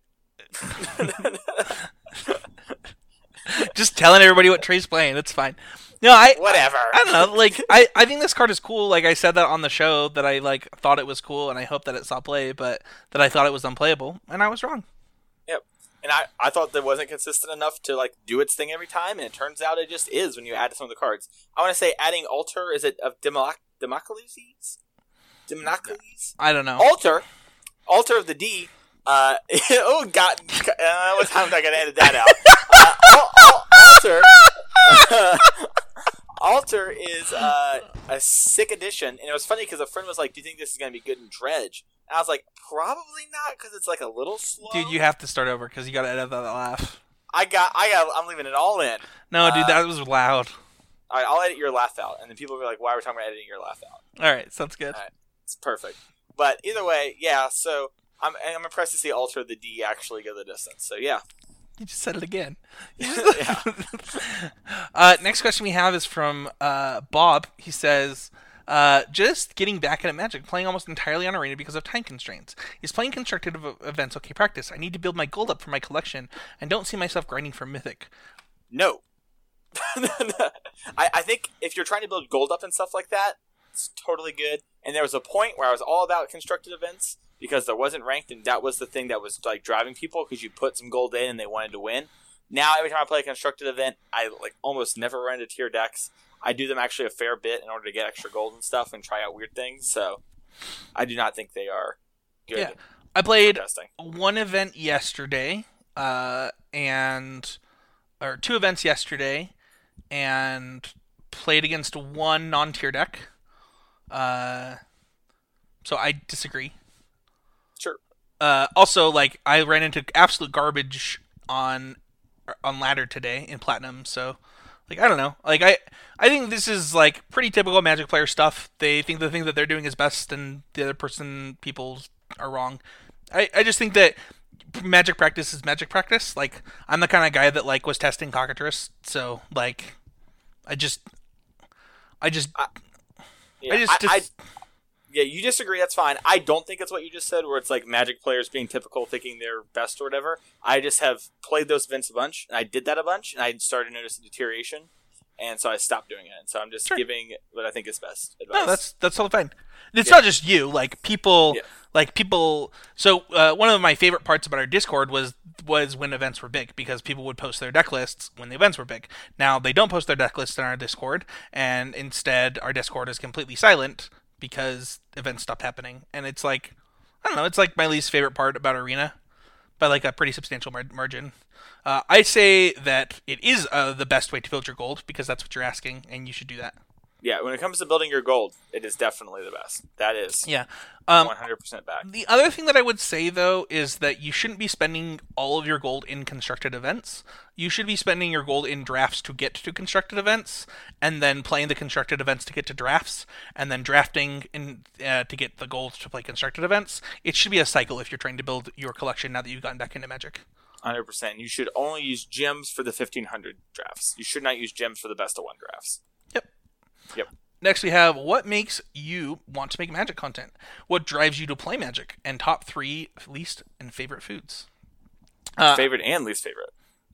just telling everybody what Trey's playing. That's fine. No, I, Whatever. I don't know. Like, I, I think this card is cool. Like, I said that on the show that I like thought it was cool, and I hope that it saw play, but that I thought it was unplayable, and I was wrong. Yep. And I, I thought that wasn't consistent enough to like do its thing every time, and it turns out it just is when you add some of the cards. I want to say adding Alter, is it of Democ- Democles? Democles? I don't know. Alter, Alter of the D. Uh, oh God! Uh, what time am I gonna edit that out? Uh, Al- Al- Alter, Alter is uh, a sick addition, and it was funny because a friend was like, "Do you think this is gonna be good in Dredge?" And I was like, "Probably not, because it's like a little slow." Dude, you have to start over because you got to edit that laugh. I got, I got, I'm leaving it all in. No, dude, Uh, that was loud. All right, I'll edit your laugh out, and then people will be like, "Why are we talking about editing your laugh out?" All right, sounds good. All right. It's perfect. But either way, yeah. So I'm, I'm impressed to see Alter the D actually go the distance. So yeah. You just said it again. Yeah. uh, next question we have is from uh, Bob. He says, uh, just getting back at Magic, playing almost entirely on Arena because of time constraints. Is playing constructed ev- events okay practice? I need to build my gold up for my collection and don't see myself grinding for Mythic. No. I, I think if you're trying to build gold up and stuff like that, it's totally good. And there was a point where I was all about constructed events because there wasn't ranked, and that was the thing that was like driving people because you put some gold in and they wanted to win. Now every time I play a constructed event, I like almost never run into tier decks. I do them actually a fair bit in order to get extra gold and stuff and try out weird things. So I do not think they are good. Yeah. I played for testing. one event yesterday, uh, and or two events yesterday, and played against one non-tier deck. Uh, so I disagree. Sure. Uh, also, like I ran into absolute garbage on on ladder today in platinum. So, like, I don't know. Like, I I think this is like pretty typical Magic player stuff. They think the thing that they're doing is best, and the other person people are wrong. I I just think that Magic practice is Magic practice. Like, I'm the kind of guy that like was testing Cockatrice, so like, I just I just I, yeah, I just, I, just I, yeah, you disagree. That's fine. I don't think it's what you just said, where it's like Magic players being typical, thinking they're best or whatever. I just have played those events a bunch, and I did that a bunch, and I started noticing deterioration, and so I stopped doing it. And so I'm just Sure. giving what I think is best advice. No, that's that's all fine. It's Yeah. not just you. Like people, Yeah. like people. So uh, one of my favorite parts about our Discord was was when events were big, because people would post their deck lists when the events were big. Now they don't post their deck lists in our Discord, and instead our Discord is completely silent because events stopped happening. And it's like, I don't know. It's like my least favorite part about Arena, by like a pretty substantial mar- margin. Uh, I say that it is uh, the best way to build your gold, because that's what you're asking, and you should do that. Yeah, when it comes to building your gold, it is definitely the best. That is Yeah. Um, one hundred percent back. The other thing that I would say, though, is that you shouldn't be spending all of your gold in constructed events. You should be spending your gold in drafts to get to constructed events, and then playing the constructed events to get to drafts, and then drafting in uh, to get the gold to play constructed events. It should be a cycle if you're trying to build your collection now that you've gotten back into Magic. one hundred percent. You should only use gems for the fifteen hundred drafts. You should not use gems for the best of one drafts. Yep. Yep. Next, we have what makes you want to make Magic content? What drives you to play Magic? And top three least and favorite foods. Uh, Favorite and least favorite.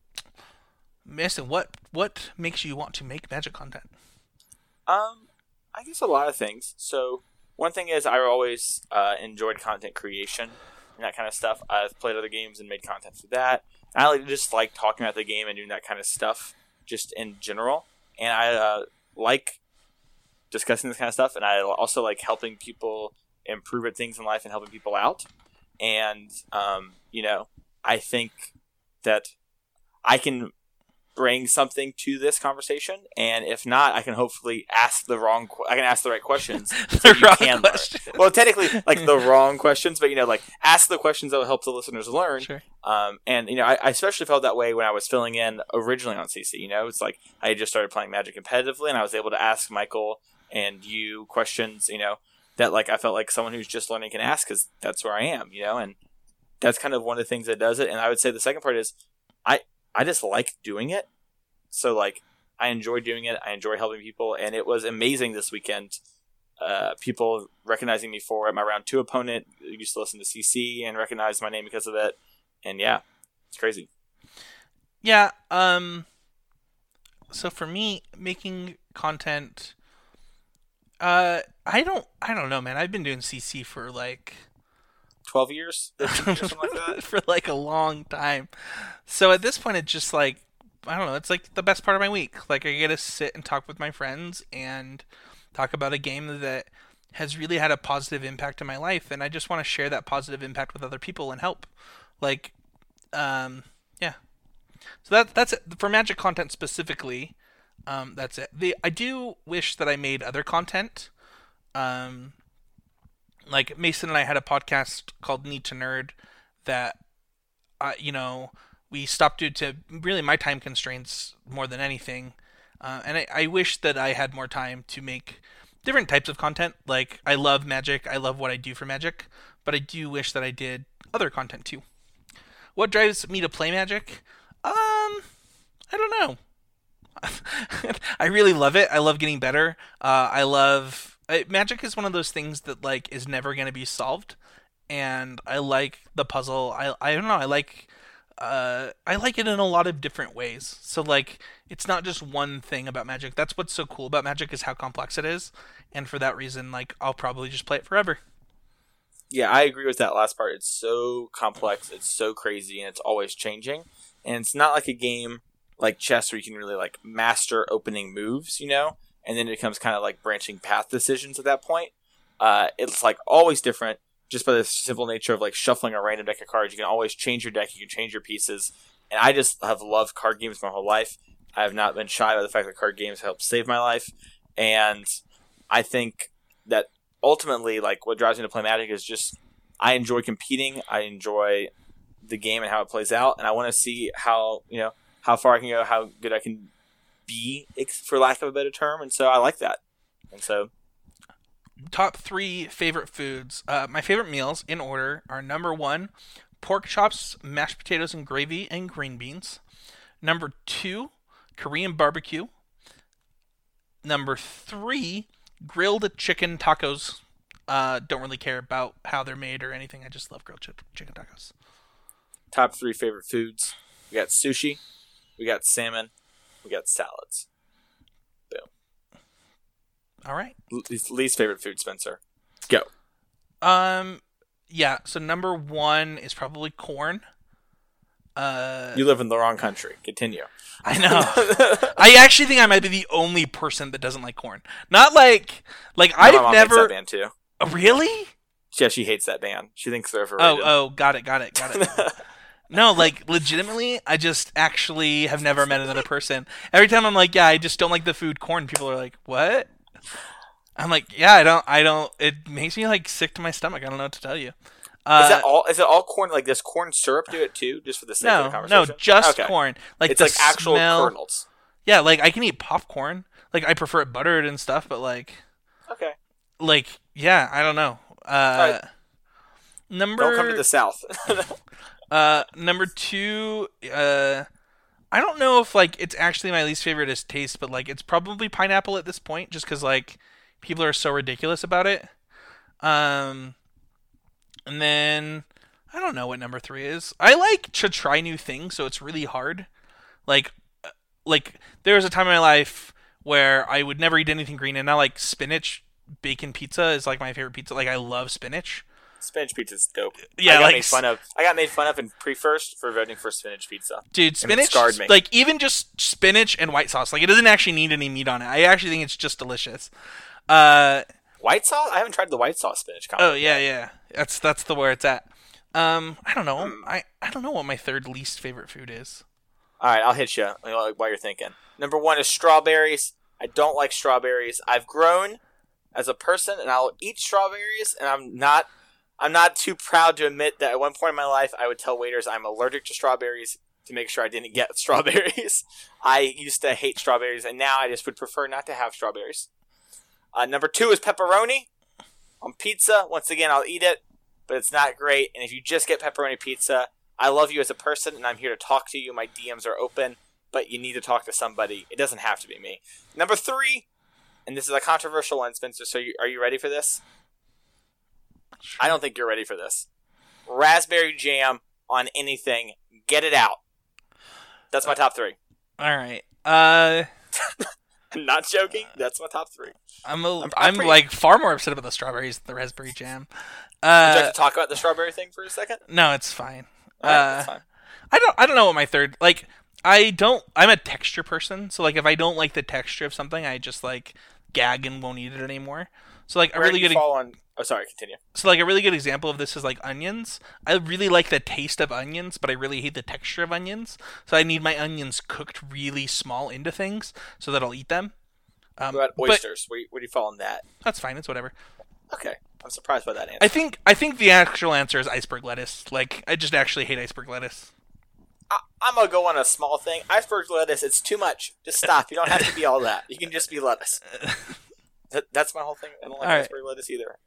Mason, what what makes you want to make Magic content? Um, I guess a lot of things. So one thing is I always uh, enjoyed content creation and that kind of stuff. I've played other games and made content for that. I like, just like talking about the game and doing that kind of stuff just in general. And I uh, like discussing this kind of stuff. And I also like helping people improve at things in life and helping people out. And, um, you know, I think that I can bring something to this conversation, and if not, I can hopefully ask the wrong. Qu- I can ask the right questions. The so you wrong can question. learn. Well, technically, like the wrong questions, but you know, like ask the questions that will help the listeners learn. Sure. Um, and you know, I, I especially felt that way when I was filling in originally on C C. You know, it's like I had just started playing Magic competitively, and I was able to ask Michael and you questions. You know, that like I felt like someone who's just learning can ask, because that's where I am. You know, and that's kind of one of the things that does it. And I would say the second part is I I just like doing it. So, like, I enjoy doing it. I enjoy helping people. And it was amazing this weekend. Uh, people recognizing me for it. My round two opponent used to listen to C C and recognized my name because of it. And, yeah, it's crazy. Yeah. Um. So, for me, making content... Uh, I don't, I don't know, man. I've been doing C C for, like... twelve years? Something like that? for, like, a long time. So, at this point, it's just, like... I don't know, it's like the best part of my week. Like, I get to sit and talk with my friends and talk about a game that has really had a positive impact in my life, and I just want to share that positive impact with other people and help. Like, um, yeah. So that that's it. For Magic content specifically. Um, that's it. The I do wish that I made other content. Um, like Mason and I had a podcast called Need to Nerd that, uh, you know. We stopped due to really my time constraints more than anything. Uh, and I, I wish that I had more time to make different types of content. Like, I love Magic. I love what I do for Magic. But I do wish that I did other content too. What drives me to play Magic? Um, I don't know. I really love it. I love getting better. Uh, I love... I, Magic is one of those things that, like, is never going to be solved. And I like the puzzle. I, I don't know. I like... Uh, I like it in a lot of different ways. So, like, it's not just one thing about Magic. That's what's so cool about Magic, is how complex it is. And for that reason, like, I'll probably just play it forever. Yeah, I agree with that last part. It's so complex, it's so crazy, and it's always changing. And it's not like a game like chess where you can really, like, master opening moves, you know? And then it becomes kind of like branching path decisions at that point. Uh, it's, like, always different. Just by the simple nature of like shuffling a random deck of cards, you can always change your deck, you can change your pieces. And I just have loved card games my whole life. I have not been shy by the fact that card games help save my life. And I think that ultimately, like, what drives me to play Magic is just I enjoy competing. I enjoy the game and how it plays out. And I want to see how, you know, how far I can go, how good I can be, for lack of a better term, and so I like that. And so, top three favorite foods. Uh, my favorite meals in order are number one, pork chops, mashed potatoes and gravy, and green beans. Number two, Korean barbecue. Number three, grilled chicken tacos. Uh, don't really care about how they're made or anything. I just love grilled ch- chicken tacos. Top three favorite foods. We got sushi. We got salmon. We got salads. Boom. All right. Least, least favorite food, Spencer. Go. Um, yeah. So number one is probably corn. Uh, you live in the wrong country. Continue. I know. I actually think I might be the only person that doesn't like corn. Not like like no, I've my mom never. Hates that band too. Oh, really? Yeah, she hates that band. She thinks they're overrated. Oh, oh, got it, got it, got it. No, like legitimately, I just actually have never met another person. Every time I'm like, yeah, I just don't like the food corn. People are like, what? I'm like, yeah, I don't, I don't. It makes me like sick to my stomach. I don't know what to tell you. Uh, is that all? Is it all corn? Like, does corn syrup do it too? Just for the sake no, of the conversation? No, just okay. corn. Like it's the like actual smell, kernels. Yeah, like I can eat popcorn. Like I prefer it buttered and stuff, but like, okay, like yeah, I don't know. Uh, right. Number don't come to the South. uh, number two. Uh, I don't know if like it's actually my least favorite is taste, but like it's probably pineapple at this point, just because like people are so ridiculous about it. Um, and then I don't know what number three is. I like to try new things, so it's really hard. Like, like there was a time in my life where I would never eat anything green, and now like spinach bacon pizza is like my favorite pizza. Like I love spinach. Spinach pizza's dope. Yeah, I got like made fun of. I got made fun of in pre-first for voting for spinach pizza. Dude, spinach scarred me. Like even just spinach and white sauce. Like it doesn't actually need any meat on it. I actually think it's just delicious. Uh, white sauce? I haven't tried the white sauce spinach combo. Oh yeah, yeah. That's that's the where it's at. Um, I don't know. Mm. I I don't know what my third least favorite food is. All right, I'll hit you while you're thinking. Number one is strawberries. I don't like strawberries. I've grown as a person, and I'll eat strawberries, and I'm not. I'm not too proud to admit that at one point in my life, I would tell waiters I'm allergic to strawberries to make sure I didn't get strawberries. I used to hate strawberries, and now I just would prefer not to have strawberries. Uh, number two is pepperoni on pizza. Once again, I'll eat it, but it's not great. And if you just get pepperoni pizza, I love you as a person, and I'm here to talk to you. My D Ms are open, but you need to talk to somebody. It doesn't have to be me. Number three, and this is a controversial one, Spencer, so you, are you ready for this? Sure. I don't think you're ready for this. Raspberry jam on anything. Get it out. That's my top three. All right. Uh, I'm not joking. That's my top three. I'm a, I'm, I'm pretty... like far more upset about the strawberries than the raspberry jam. Uh, Would you like to talk about the strawberry thing for a second? No, it's fine. All right, uh, that's fine. I don't. I don't know what my third like. I don't. I'm a texture person, so like if I don't like the texture of something, I just like gag and won't eat it anymore. So like Where a really do you good. Fall on... Oh, sorry. Continue. So like a really good example of this is like onions. I really like the taste of onions, but I really hate the texture of onions. So I need my onions cooked really small into things so that I'll eat them. Um, what about oysters? Where, where do you fall on that? That's fine. It's whatever. Okay. I'm surprised by that answer. I think I think the actual answer is iceberg lettuce. Like I just actually hate iceberg lettuce. I, I'm gonna go on a small thing. Iceberg lettuce. It's too much. Just stop. You don't have to be all that. You can just be lettuce. that, that's my whole thing. I don't like all iceberg right. lettuce either.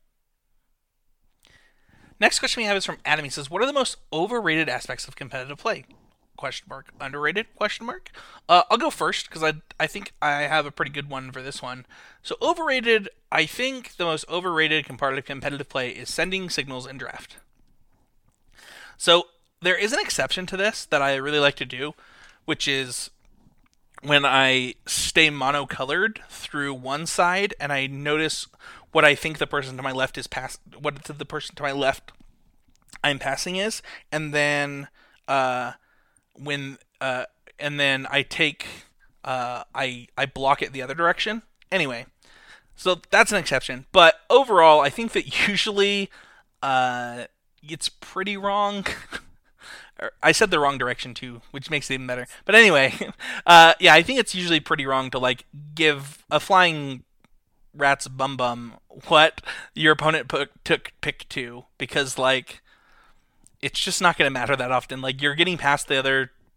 Next question we have is from Adam. He says, "What are the most overrated aspects of competitive play?" Question mark. Underrated? Question mark. Uh, I'll go first because I I think I have a pretty good one for this one. So overrated. I think the most overrated competitive competitive play is sending signals in draft. So there is an exception to this that I really like to do, which is when I stay monocolored through one side and I notice what I think the person to my left is pass, what the person to my left I'm passing is, and then uh, when uh, and then I take uh, I I block it the other direction. Anyway, so that's an exception, but overall, I think that usually uh, it's pretty wrong. I said the wrong direction too, which makes it even better. But anyway, uh, yeah, I think it's usually pretty wrong to like give a flying rat's bum bum what your opponent put, took pick two, because like it's just not going to matter that often. Like you're getting past the other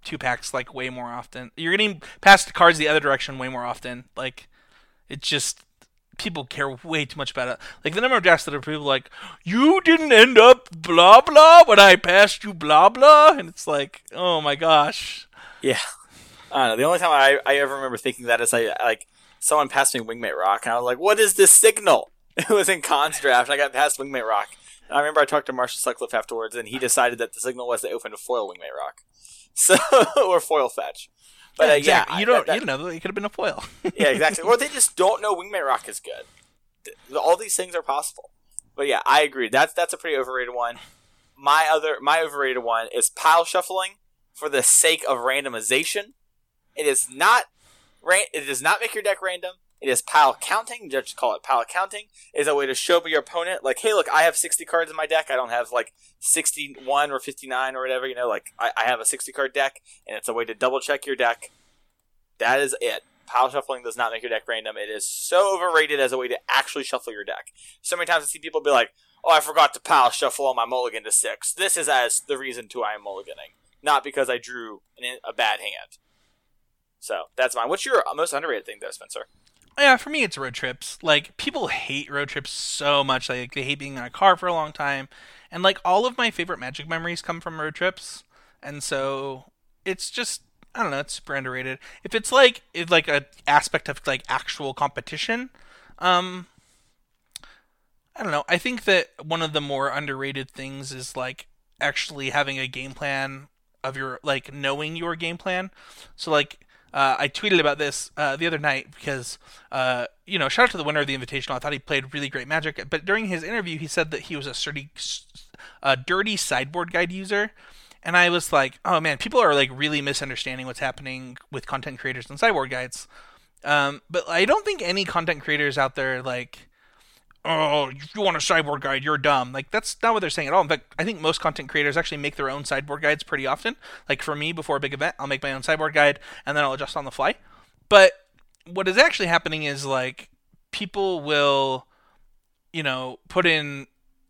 two packs like way more often. You're getting past cards the other direction way more often. Like, it just people care way too much about it. Like the number of drafts that are people like, you didn't end up blah blah when I passed you blah blah, and it's like, oh my gosh. Yeah, I don't know. The only time I, I ever remember thinking that is I like someone passed me Wingmate Rock, and I was like, what is this signal? It was in Cons draft, and I got past Wingmate Rock. And I remember I talked to Marshall Sutcliffe afterwards, and he decided that the signal was to open a foil Wingmate Rock, so or foil fetch. But yeah, uh, exactly. yeah, you don't that, you don't know that it could have been a foil. Yeah, exactly. Or they just don't know Wingmate Rock is good. All these things are possible. But yeah, I agree. That's that's a pretty overrated one. My other my overrated one is pile shuffling for the sake of randomization. It is not it does not make your deck random. It is pile counting. Just call it pile counting. It is a way to show your opponent, like, hey, look, I have sixty cards in my deck. I don't have like sixty-one or fifty-nine or whatever. You know, like I, I have a sixty card deck, and it's a way to double check your deck. That is it. Pile shuffling does not make your deck random. It is so overrated as a way to actually shuffle your deck. So many times I see people be like, oh, I forgot to pile shuffle on my mulligan to six. This is as the reason to I am mulliganing, not because I drew an, a bad hand. So that's mine. What's your most underrated thing, though, Spencer? Yeah, for me, it's road trips. Like, people hate road trips so much. Like, they hate being in a car for a long time. And, like, all of my favorite Magic memories come from road trips. And so, it's just, I don't know, it's super underrated. If it's, like, if, like, a aspect of, like, actual competition, um, I don't know. I think that one of the more underrated things is, like, actually having a game plan of your, like, knowing your game plan. So, like, Uh, I tweeted about this uh, the other night because, uh, you know, shout out to the winner of the Invitational. I thought he played really great Magic. But during his interview, he said that he was a sturdy, a dirty sideboard guide user. And I was like, oh, man, people are, like, really misunderstanding what's happening with content creators and sideboard guides. Um, but I don't think any content creators out there, like, oh, if you want a sideboard guide, you're dumb. Like, that's not what they're saying at all. In fact, I think most content creators actually make their own sideboard guides pretty often. Like, for me, before a big event, I'll make my own sideboard guide, and then I'll adjust on the fly. But what is actually happening is, like, people will, you know, put in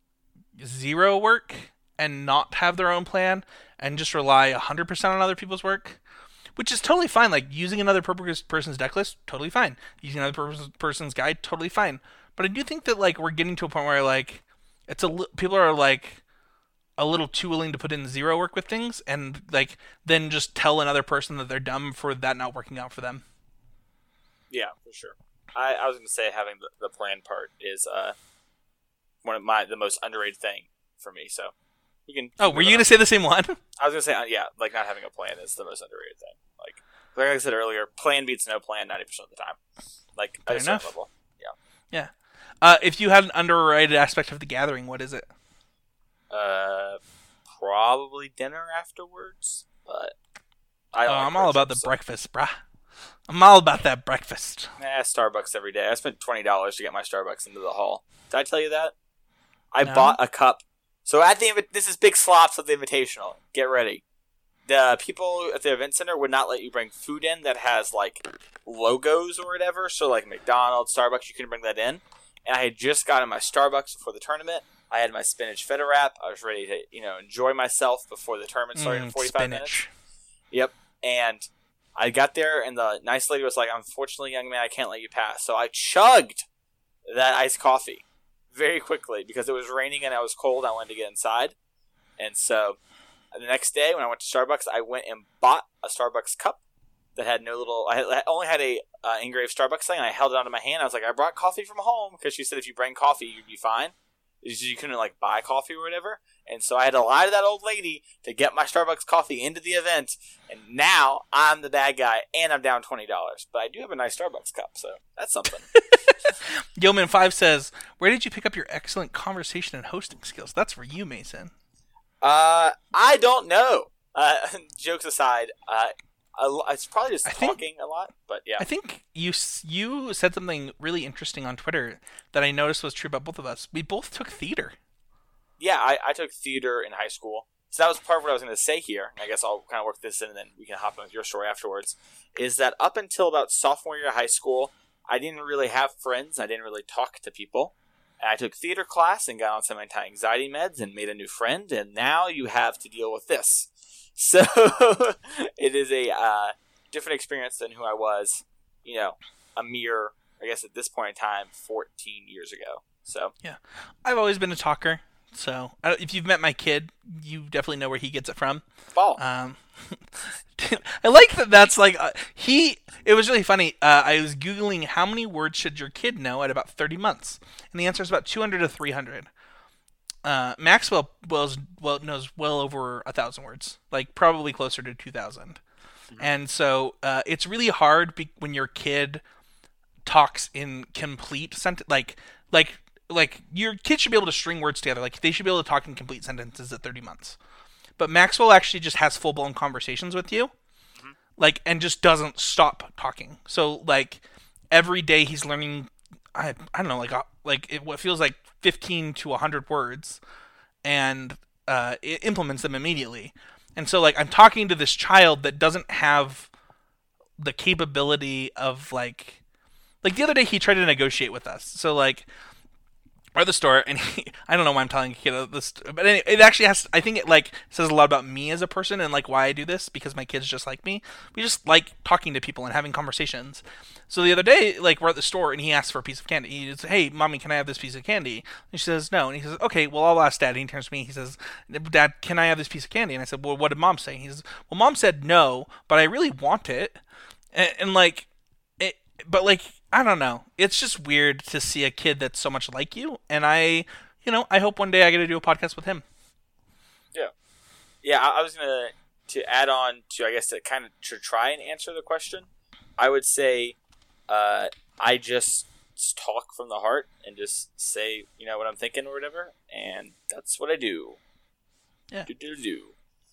zero work and not have their own plan and just rely one hundred percent on other people's work, which is totally fine. Like, using another person's deck list, totally fine. Using another person's guide, totally fine. But I do think that, like, we're getting to a point where, like, it's a li- people are, like, a little too willing to put in zero work with things and, like, then just tell another person that they're dumb for that not working out for them. Yeah, for sure. I, I was going to say having the, the plan part is uh one of my the most underrated thing for me. So you can. Oh, were you going to say the same one? I was going to say uh, yeah, like not having a plan is the most underrated thing. Like like I said earlier, plan beats no plan ninety percent of the time. Like Fair at a certain enough. level. Yeah. Yeah. Uh, if you had an underrated aspect of the gathering, what is it? Uh, probably dinner afterwards, but I Oh, don't like I'm all road about trips, the so- breakfast, brah. I'm all about that breakfast. Eh, Starbucks every day. I spent twenty dollars to get my Starbucks into the hall. Did I tell you that? I No. bought a cup. So at the invi- this is big slops of the Invitational. Get ready. The people at the event center would not let you bring food in that has like logos or whatever. So like McDonald's, Starbucks, you couldn't bring that in. And I had just gotten my Starbucks before the tournament. I had my spinach feta wrap. I was ready to, you know, enjoy myself before the tournament started in Mm, forty-five spinach. minutes. Yep. And I got there, and the nice lady was like, unfortunately, young man, I can't let you pass. So I chugged that iced coffee very quickly because it was raining and I was cold. I wanted to get inside. And so the next day when I went to Starbucks, I went and bought a Starbucks cup that had no little... I, had, I only had a uh, engraved Starbucks thing, and I held it onto my hand. I was like, I brought coffee from home because she said if you bring coffee, you'd be fine. You couldn't, like, buy coffee or whatever. And so I had to lie to that old lady to get my Starbucks coffee into the event. And now I'm the bad guy, and I'm down twenty dollars. But I do have a nice Starbucks cup, so that's something. Yeoman five says, where did you pick up your excellent conversation and hosting skills? That's for you, Mason. uh, I don't know. Uh, jokes aside, uh, I, it's probably just I think- talking a lot. But yeah. I think you s- you said something really interesting on Twitter that I noticed was true about both of us. We both took theater. Yeah, I, I took theater in high school. So that was part of what I was going to say here. And I guess I'll kind of work this in and then we can hop in with your story afterwards. Is that up until about sophomore year of high school, I didn't really have friends. I didn't really talk to people. And I took theater class and got on some anti-anxiety meds and made a new friend. And now you have to deal with this. So it is a uh, different experience than who I was, you know, a mere, I guess at this point in time, fourteen years ago. So yeah, I've always been a talker. So I don't- if you've met my kid, you definitely know where he gets it from. ball. Um, I like that. That's like uh, he. It was really funny. Uh, I was googling how many words should your kid know at about thirty months, and the answer is about two hundred to three hundred. Uh, Maxwell wells, well knows well over a thousand words, like probably closer to two thousand. Mm-hmm. And so uh, it's really hard be- when your kid talks in complete sentence, like like like your kid should be able to string words together. Like they should be able to talk in complete sentences at thirty months. But Maxwell actually just has full blown conversations with you, mm-hmm. like and just doesn't stop talking. So like every day he's learning. I I don't know like uh, like it what feels like fifteen to a hundred words, and uh, it implements them immediately. And so like I'm talking to this child that doesn't have the capability of like like the other day he tried to negotiate with us. So like we're at the store, and he, I don't know why I'm telling a kid this, but anyway, it actually has. I think it like says a lot about me as a person and like why I do this, because my kid's just like me. We just like talking to people and having conversations. So the other day, like we're at the store, and he asks for a piece of candy. He says, "Hey, mommy, can I have this piece of candy?" And she says, "No." And he says, "Okay, well, I'll ask Dad." And he turns to me. He says, "Dad, can I have this piece of candy?" And I said, "Well, what did Mom say?" He says, "Well, Mom said no, but I really want it." And, and like, it, but like. I don't know. It's just weird to see a kid that's so much like you, and I, you know, I hope one day I get to do a podcast with him. Yeah, yeah. I, I was gonna to add on to, I guess, to kind of to try and answer the question. I would say, uh, I just talk from the heart and just say, you know, what I'm thinking or whatever, and that's what I do. Yeah. Do do do.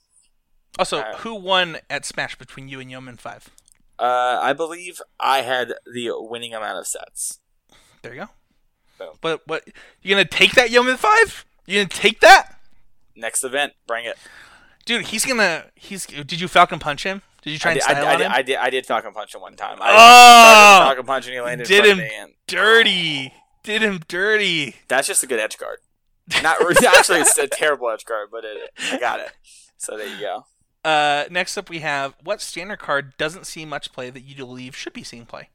Also, uh, who won at Smash between you and Yeoman Five? Uh, I believe I had the winning amount of sets. There you go. Boom. But what you gonna take that Yeoman Five? You gonna take that? Next event, bring it, dude. He's gonna. He's. Did you Falcon Punch him? Did you try I and did, style I, did, on him? I, did, I did. I did Falcon Punch him one time. I oh, Falcon Punch and he landed did in him front of me and, dirty. Did him dirty. That's just a good edge guard. Not actually, it's a terrible edge guard, but it, I got it. So there you go. Uh, next up we have, what standard card doesn't see much play that you believe should be seeing play?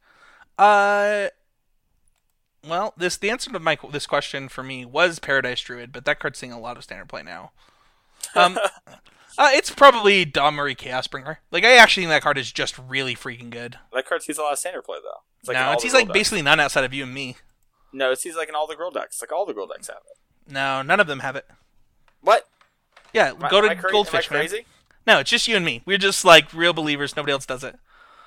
Uh, well, this the answer to my this question for me was Paradise Druid, but that card's seeing a lot of standard play now. Um, uh, it's probably Domri Chaosbringer. Like I actually think that card is just really freaking good. That card sees a lot of standard play though. It's like no, it sees like decks. Basically none outside of you and me. No, it sees like in all the girl decks. Like all the girl decks have it. No, none of them have it. What? Yeah, am go I, to am I Goldfish, am I crazy? Man. No, it's just you and me. We're just like real believers. Nobody else does it.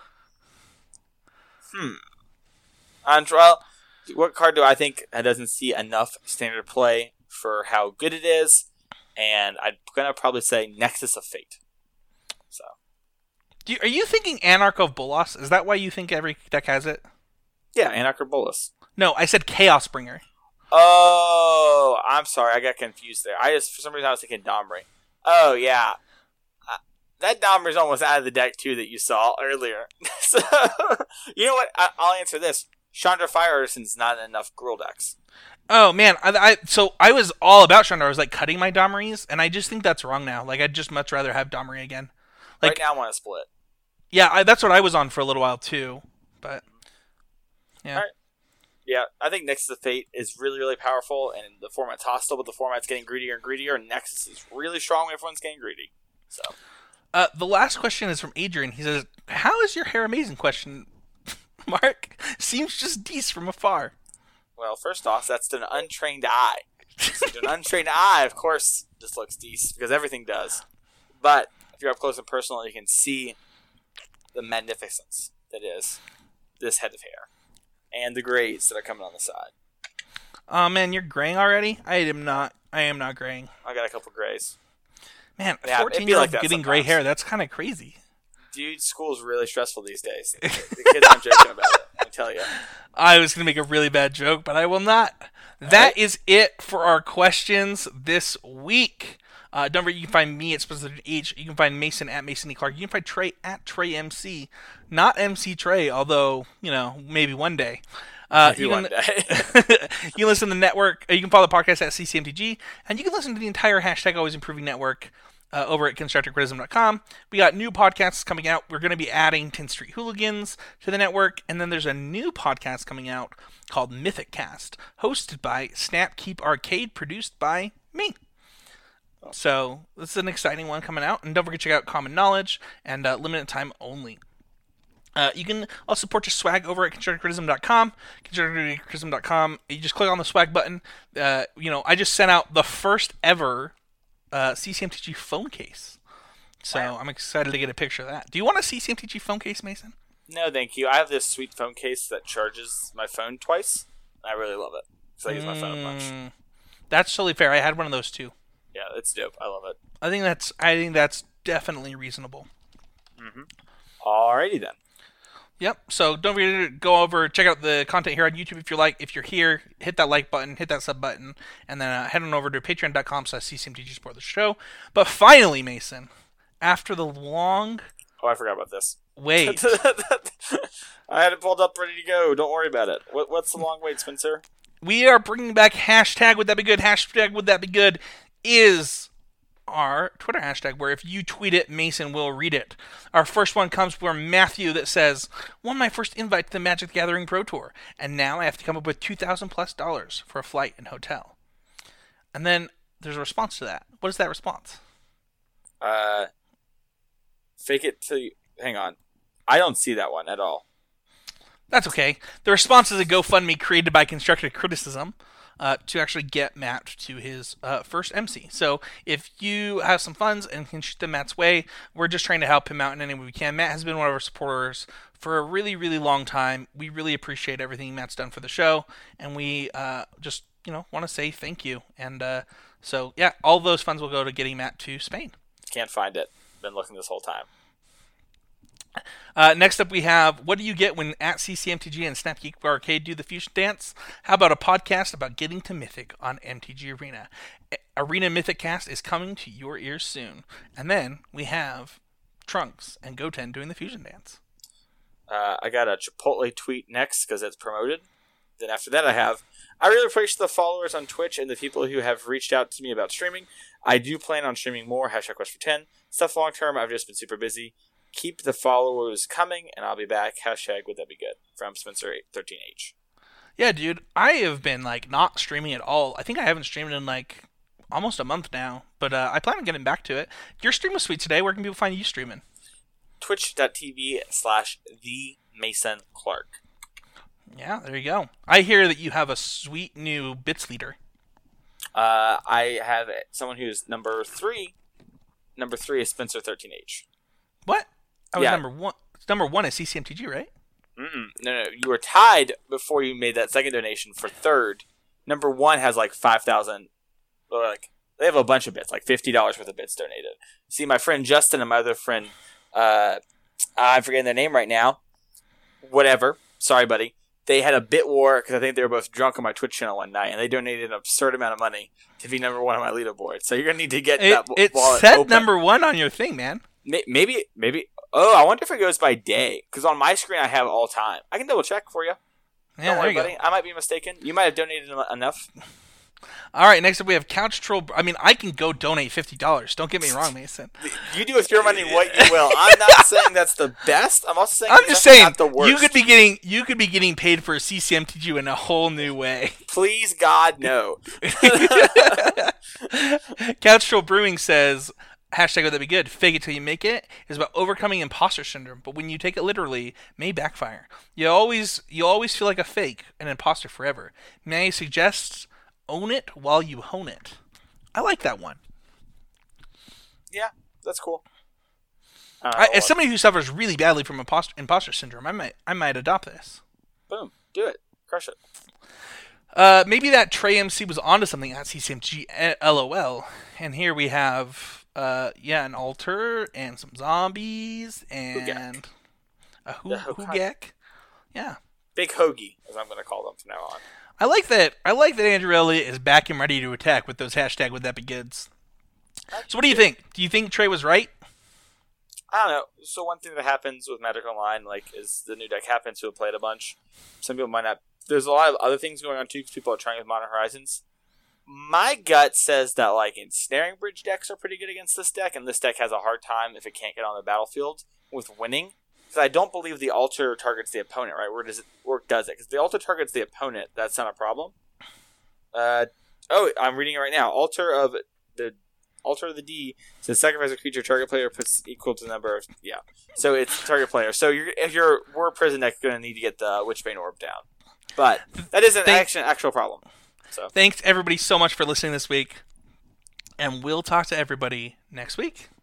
Hmm. Andrel, what card do I think doesn't see enough standard play for how good it is? And I'm gonna probably say Nexus of Fate. So, do you, are you thinking Anarch of Bolas? Is that why you think every deck has it? Yeah, Anarch of Bolas. No, I said Chaosbringer. Oh, I'm sorry, I got confused there. I just for some reason I was thinking Domri. Oh yeah. That Domri's almost out of the deck, too, that you saw earlier. So, you know what? I, I'll answer this. Chandra Fire Artisan's not in enough girl decks. Oh, man. I, I So, I was all about Chandra. I was, like, cutting my Domris, and I just think that's wrong now. Like, I'd just much rather have Domri again. Like, right now, I want to split. Yeah, I, that's what I was on for a little while, too. But, yeah. All right. Yeah, I think Nexus of Fate is really, really powerful, and the format's hostile, but the format's getting greedier and greedier, and Nexus is really strong when everyone's getting greedy. So... Uh, the last question is from Adrian. He says, "How is your hair amazing?" Question mark. Seems just decent from afar. Well, first off, that's to an untrained eye. So to an untrained eye, of course, just looks decent because everything does. But if you're up close and personal, you can see the magnificence that is this head of hair and the grays that are coming on the side. Oh man, you're graying already? I am not. I am not graying. I got a couple grays. Man, yeah, fourteen-year-old like getting sometimes. Gray hair, that's kind of crazy. Dude, school's really stressful these days. The kids aren't joking about it, I tell you. I was going to make a really bad joke, but I will not. All that right. is it for our questions this week. Uh, don't forget, you can find me at Specific H. You can find Mason at Mason E. Clark. You can find Trey at Trey M C. Not M C Trey, although, you know, maybe one day. Uh, maybe you one can, day. You can listen to the network. You can follow the podcast at C C M T G. And you can listen to the entire hashtag Always Improving Network uh, over at constructive criticism dot com. We got new podcasts coming out. We're going to be adding tenth Street Hooligans to the network, and then there's a new podcast coming out called Mythic Cast, hosted by Snapkeep Arcade, produced by me. So this is an exciting one coming out, and don't forget to check out Common Knowledge and uh, Limited Time Only. Uh, you can also support your swag over at constructive criticism dot com. constructive criticism dot com. You just click on the swag button. Uh, you know, I just sent out the first ever uh, C C M T G phone case, so wow. I'm excited to get a picture of that. Do you want a C C M T G phone case, Mason? No, thank you. I have this sweet phone case that charges my phone twice. I really love it because I use my phone a bunch. Mm, that's totally fair. I had one of those too. Yeah, it's dope. I love it. I think that's I think that's definitely reasonable. Mm-hmm. Alrighty then. Yep. So don't forget to go over, check out the content here on YouTube if you like. If you're here, hit that like button, hit that sub button, and then uh, head on over to patreon dot com slash C C M T G support the show. But finally, Mason, after the long oh, I forgot about this. Wait. I had it pulled up, ready to go. Don't worry about it. What, what's the long wait, Spencer? We are bringing back hashtag would that be good. Hashtag would that be good is our Twitter hashtag, where if you tweet it, Mason will read it. Our first one comes from Matthew that says, won my first invite to the Magic the Gathering Pro Tour, and now I have to come up with two thousand plus dollars for a flight and hotel. And then there's a response to that. What is that response? Uh, fake it till you... Hang on. I don't see that one at all. That's okay. The response is a GoFundMe created by Constructive Criticism uh, to actually get Matt to his uh, first M C. So if you have some funds and can shoot them Matt's way, we're just trying to help him out in any way we can. Matt has been one of our supporters for a really, really long time. We really appreciate everything Matt's done for the show, and we uh, just, you know, want to say thank you. And uh, so, yeah, all those funds will go to getting Matt to Spain. Can't find it. Been looking this whole time. Uh, next up, we have, what do you get when at C C M T G and Snapgeek Arcade do the Fusion Dance? How about a podcast about getting to Mythic on M T G Arena? Arena Mythic Cast is coming to your ears soon. And then we have Trunks and Goten doing the Fusion Dance. Uh, I got a Chipotle tweet next because it's promoted. Then after that, I have, I really appreciate the followers on Twitch and the people who have reached out to me about streaming. I do plan on streaming more, hashtag Quest for ten. Stuff long term, I've just been super busy. Keep the followers coming, and I'll be back. Hashtag would that be good? From Spencer thirteen H. Yeah, dude. I have been, like, not streaming at all. I think I haven't streamed in, like, almost a month now. But uh, I plan on getting back to it. Your stream was sweet today. Where can people find you streaming? Twitch.tv slash the Mason Clark. Yeah, there you go. I hear that you have a sweet new bits leader. Uh, I have someone who's number three. Number three is Spencer thirteen H. What? I was yeah. number one. Number one is C C M T G, right? Mm-mm. No, no. You were tied before you made that second donation for third. Number one has like five thousand. Or like, they have a bunch of bits, like fifty dollars worth of bits donated. See, my friend Justin and my other friend, uh, I'm forgetting their name right now. Whatever. Sorry, buddy. They had a bit war because I think they were both drunk on my Twitch channel one night, and they donated an absurd amount of money to be number one on my leaderboard. So you're going to need to get it, that it wallet said open. Number one on your thing, man. Maybe, maybe. Oh, I wonder if it goes by day. Because on my screen, I have all time. I can double check for you. Yeah, Don't worry, there you buddy. go. I might be mistaken. You might have donated enough. All right, next up we have Couch Troll. I mean, I can go donate fifty dollars. Don't get me wrong, Mason. You do with your money what you will. I'm not saying that's the best. I'm also saying I'm it's just saying not the worst. you could be getting you could be getting paid for a C C M T G in a whole new way. Please, God, no. Couch Troll Brewing says, hashtag would that be good? Fake it till you make it is about overcoming imposter syndrome, but when you take it literally, may backfire. You always you always feel like a fake, an imposter forever. May I suggest own it while you hone it. I like that one. Yeah, that's cool. Uh, I, as somebody who suffers really badly from imposter, imposter syndrome, I might I might adopt this. Boom, do it, crush it. Uh, maybe that Trey M C was onto something at C C M G. LOL. And here we have, uh, yeah, an altar and some zombies and Hugak. a hu- Hugak. Yeah. Big hoagie, as I'm going to call them from now on. I like that. I like that Andrew Elliott is back and ready to attack with those hashtag would that be goods. So what do you think? Do you think Trey was right? I don't know. So one thing that happens with Magic Online, like, is the new deck happens to have played a bunch. Some people might not. There's a lot of other things going on too, because people are trying with Modern Horizons. my gut says that like ensnaring bridge decks are pretty good against this deck, and this deck has a hard time if it can't get on the battlefield with winning. Because I don't believe the altar targets the opponent, right? Where does it work? Does it? Because the altar targets the opponent, that's not a problem. Uh oh, I'm reading it right now. Altar of the altar of the D says sacrifice a creature target player puts equal to the number of yeah. So it's target player. So you're, if you're War Prison deck, you're going to need to get the Witchbane Orb down. But that is an Thank- action actual problem. So Thanks everybody so much for listening this week, and we'll talk to everybody next week.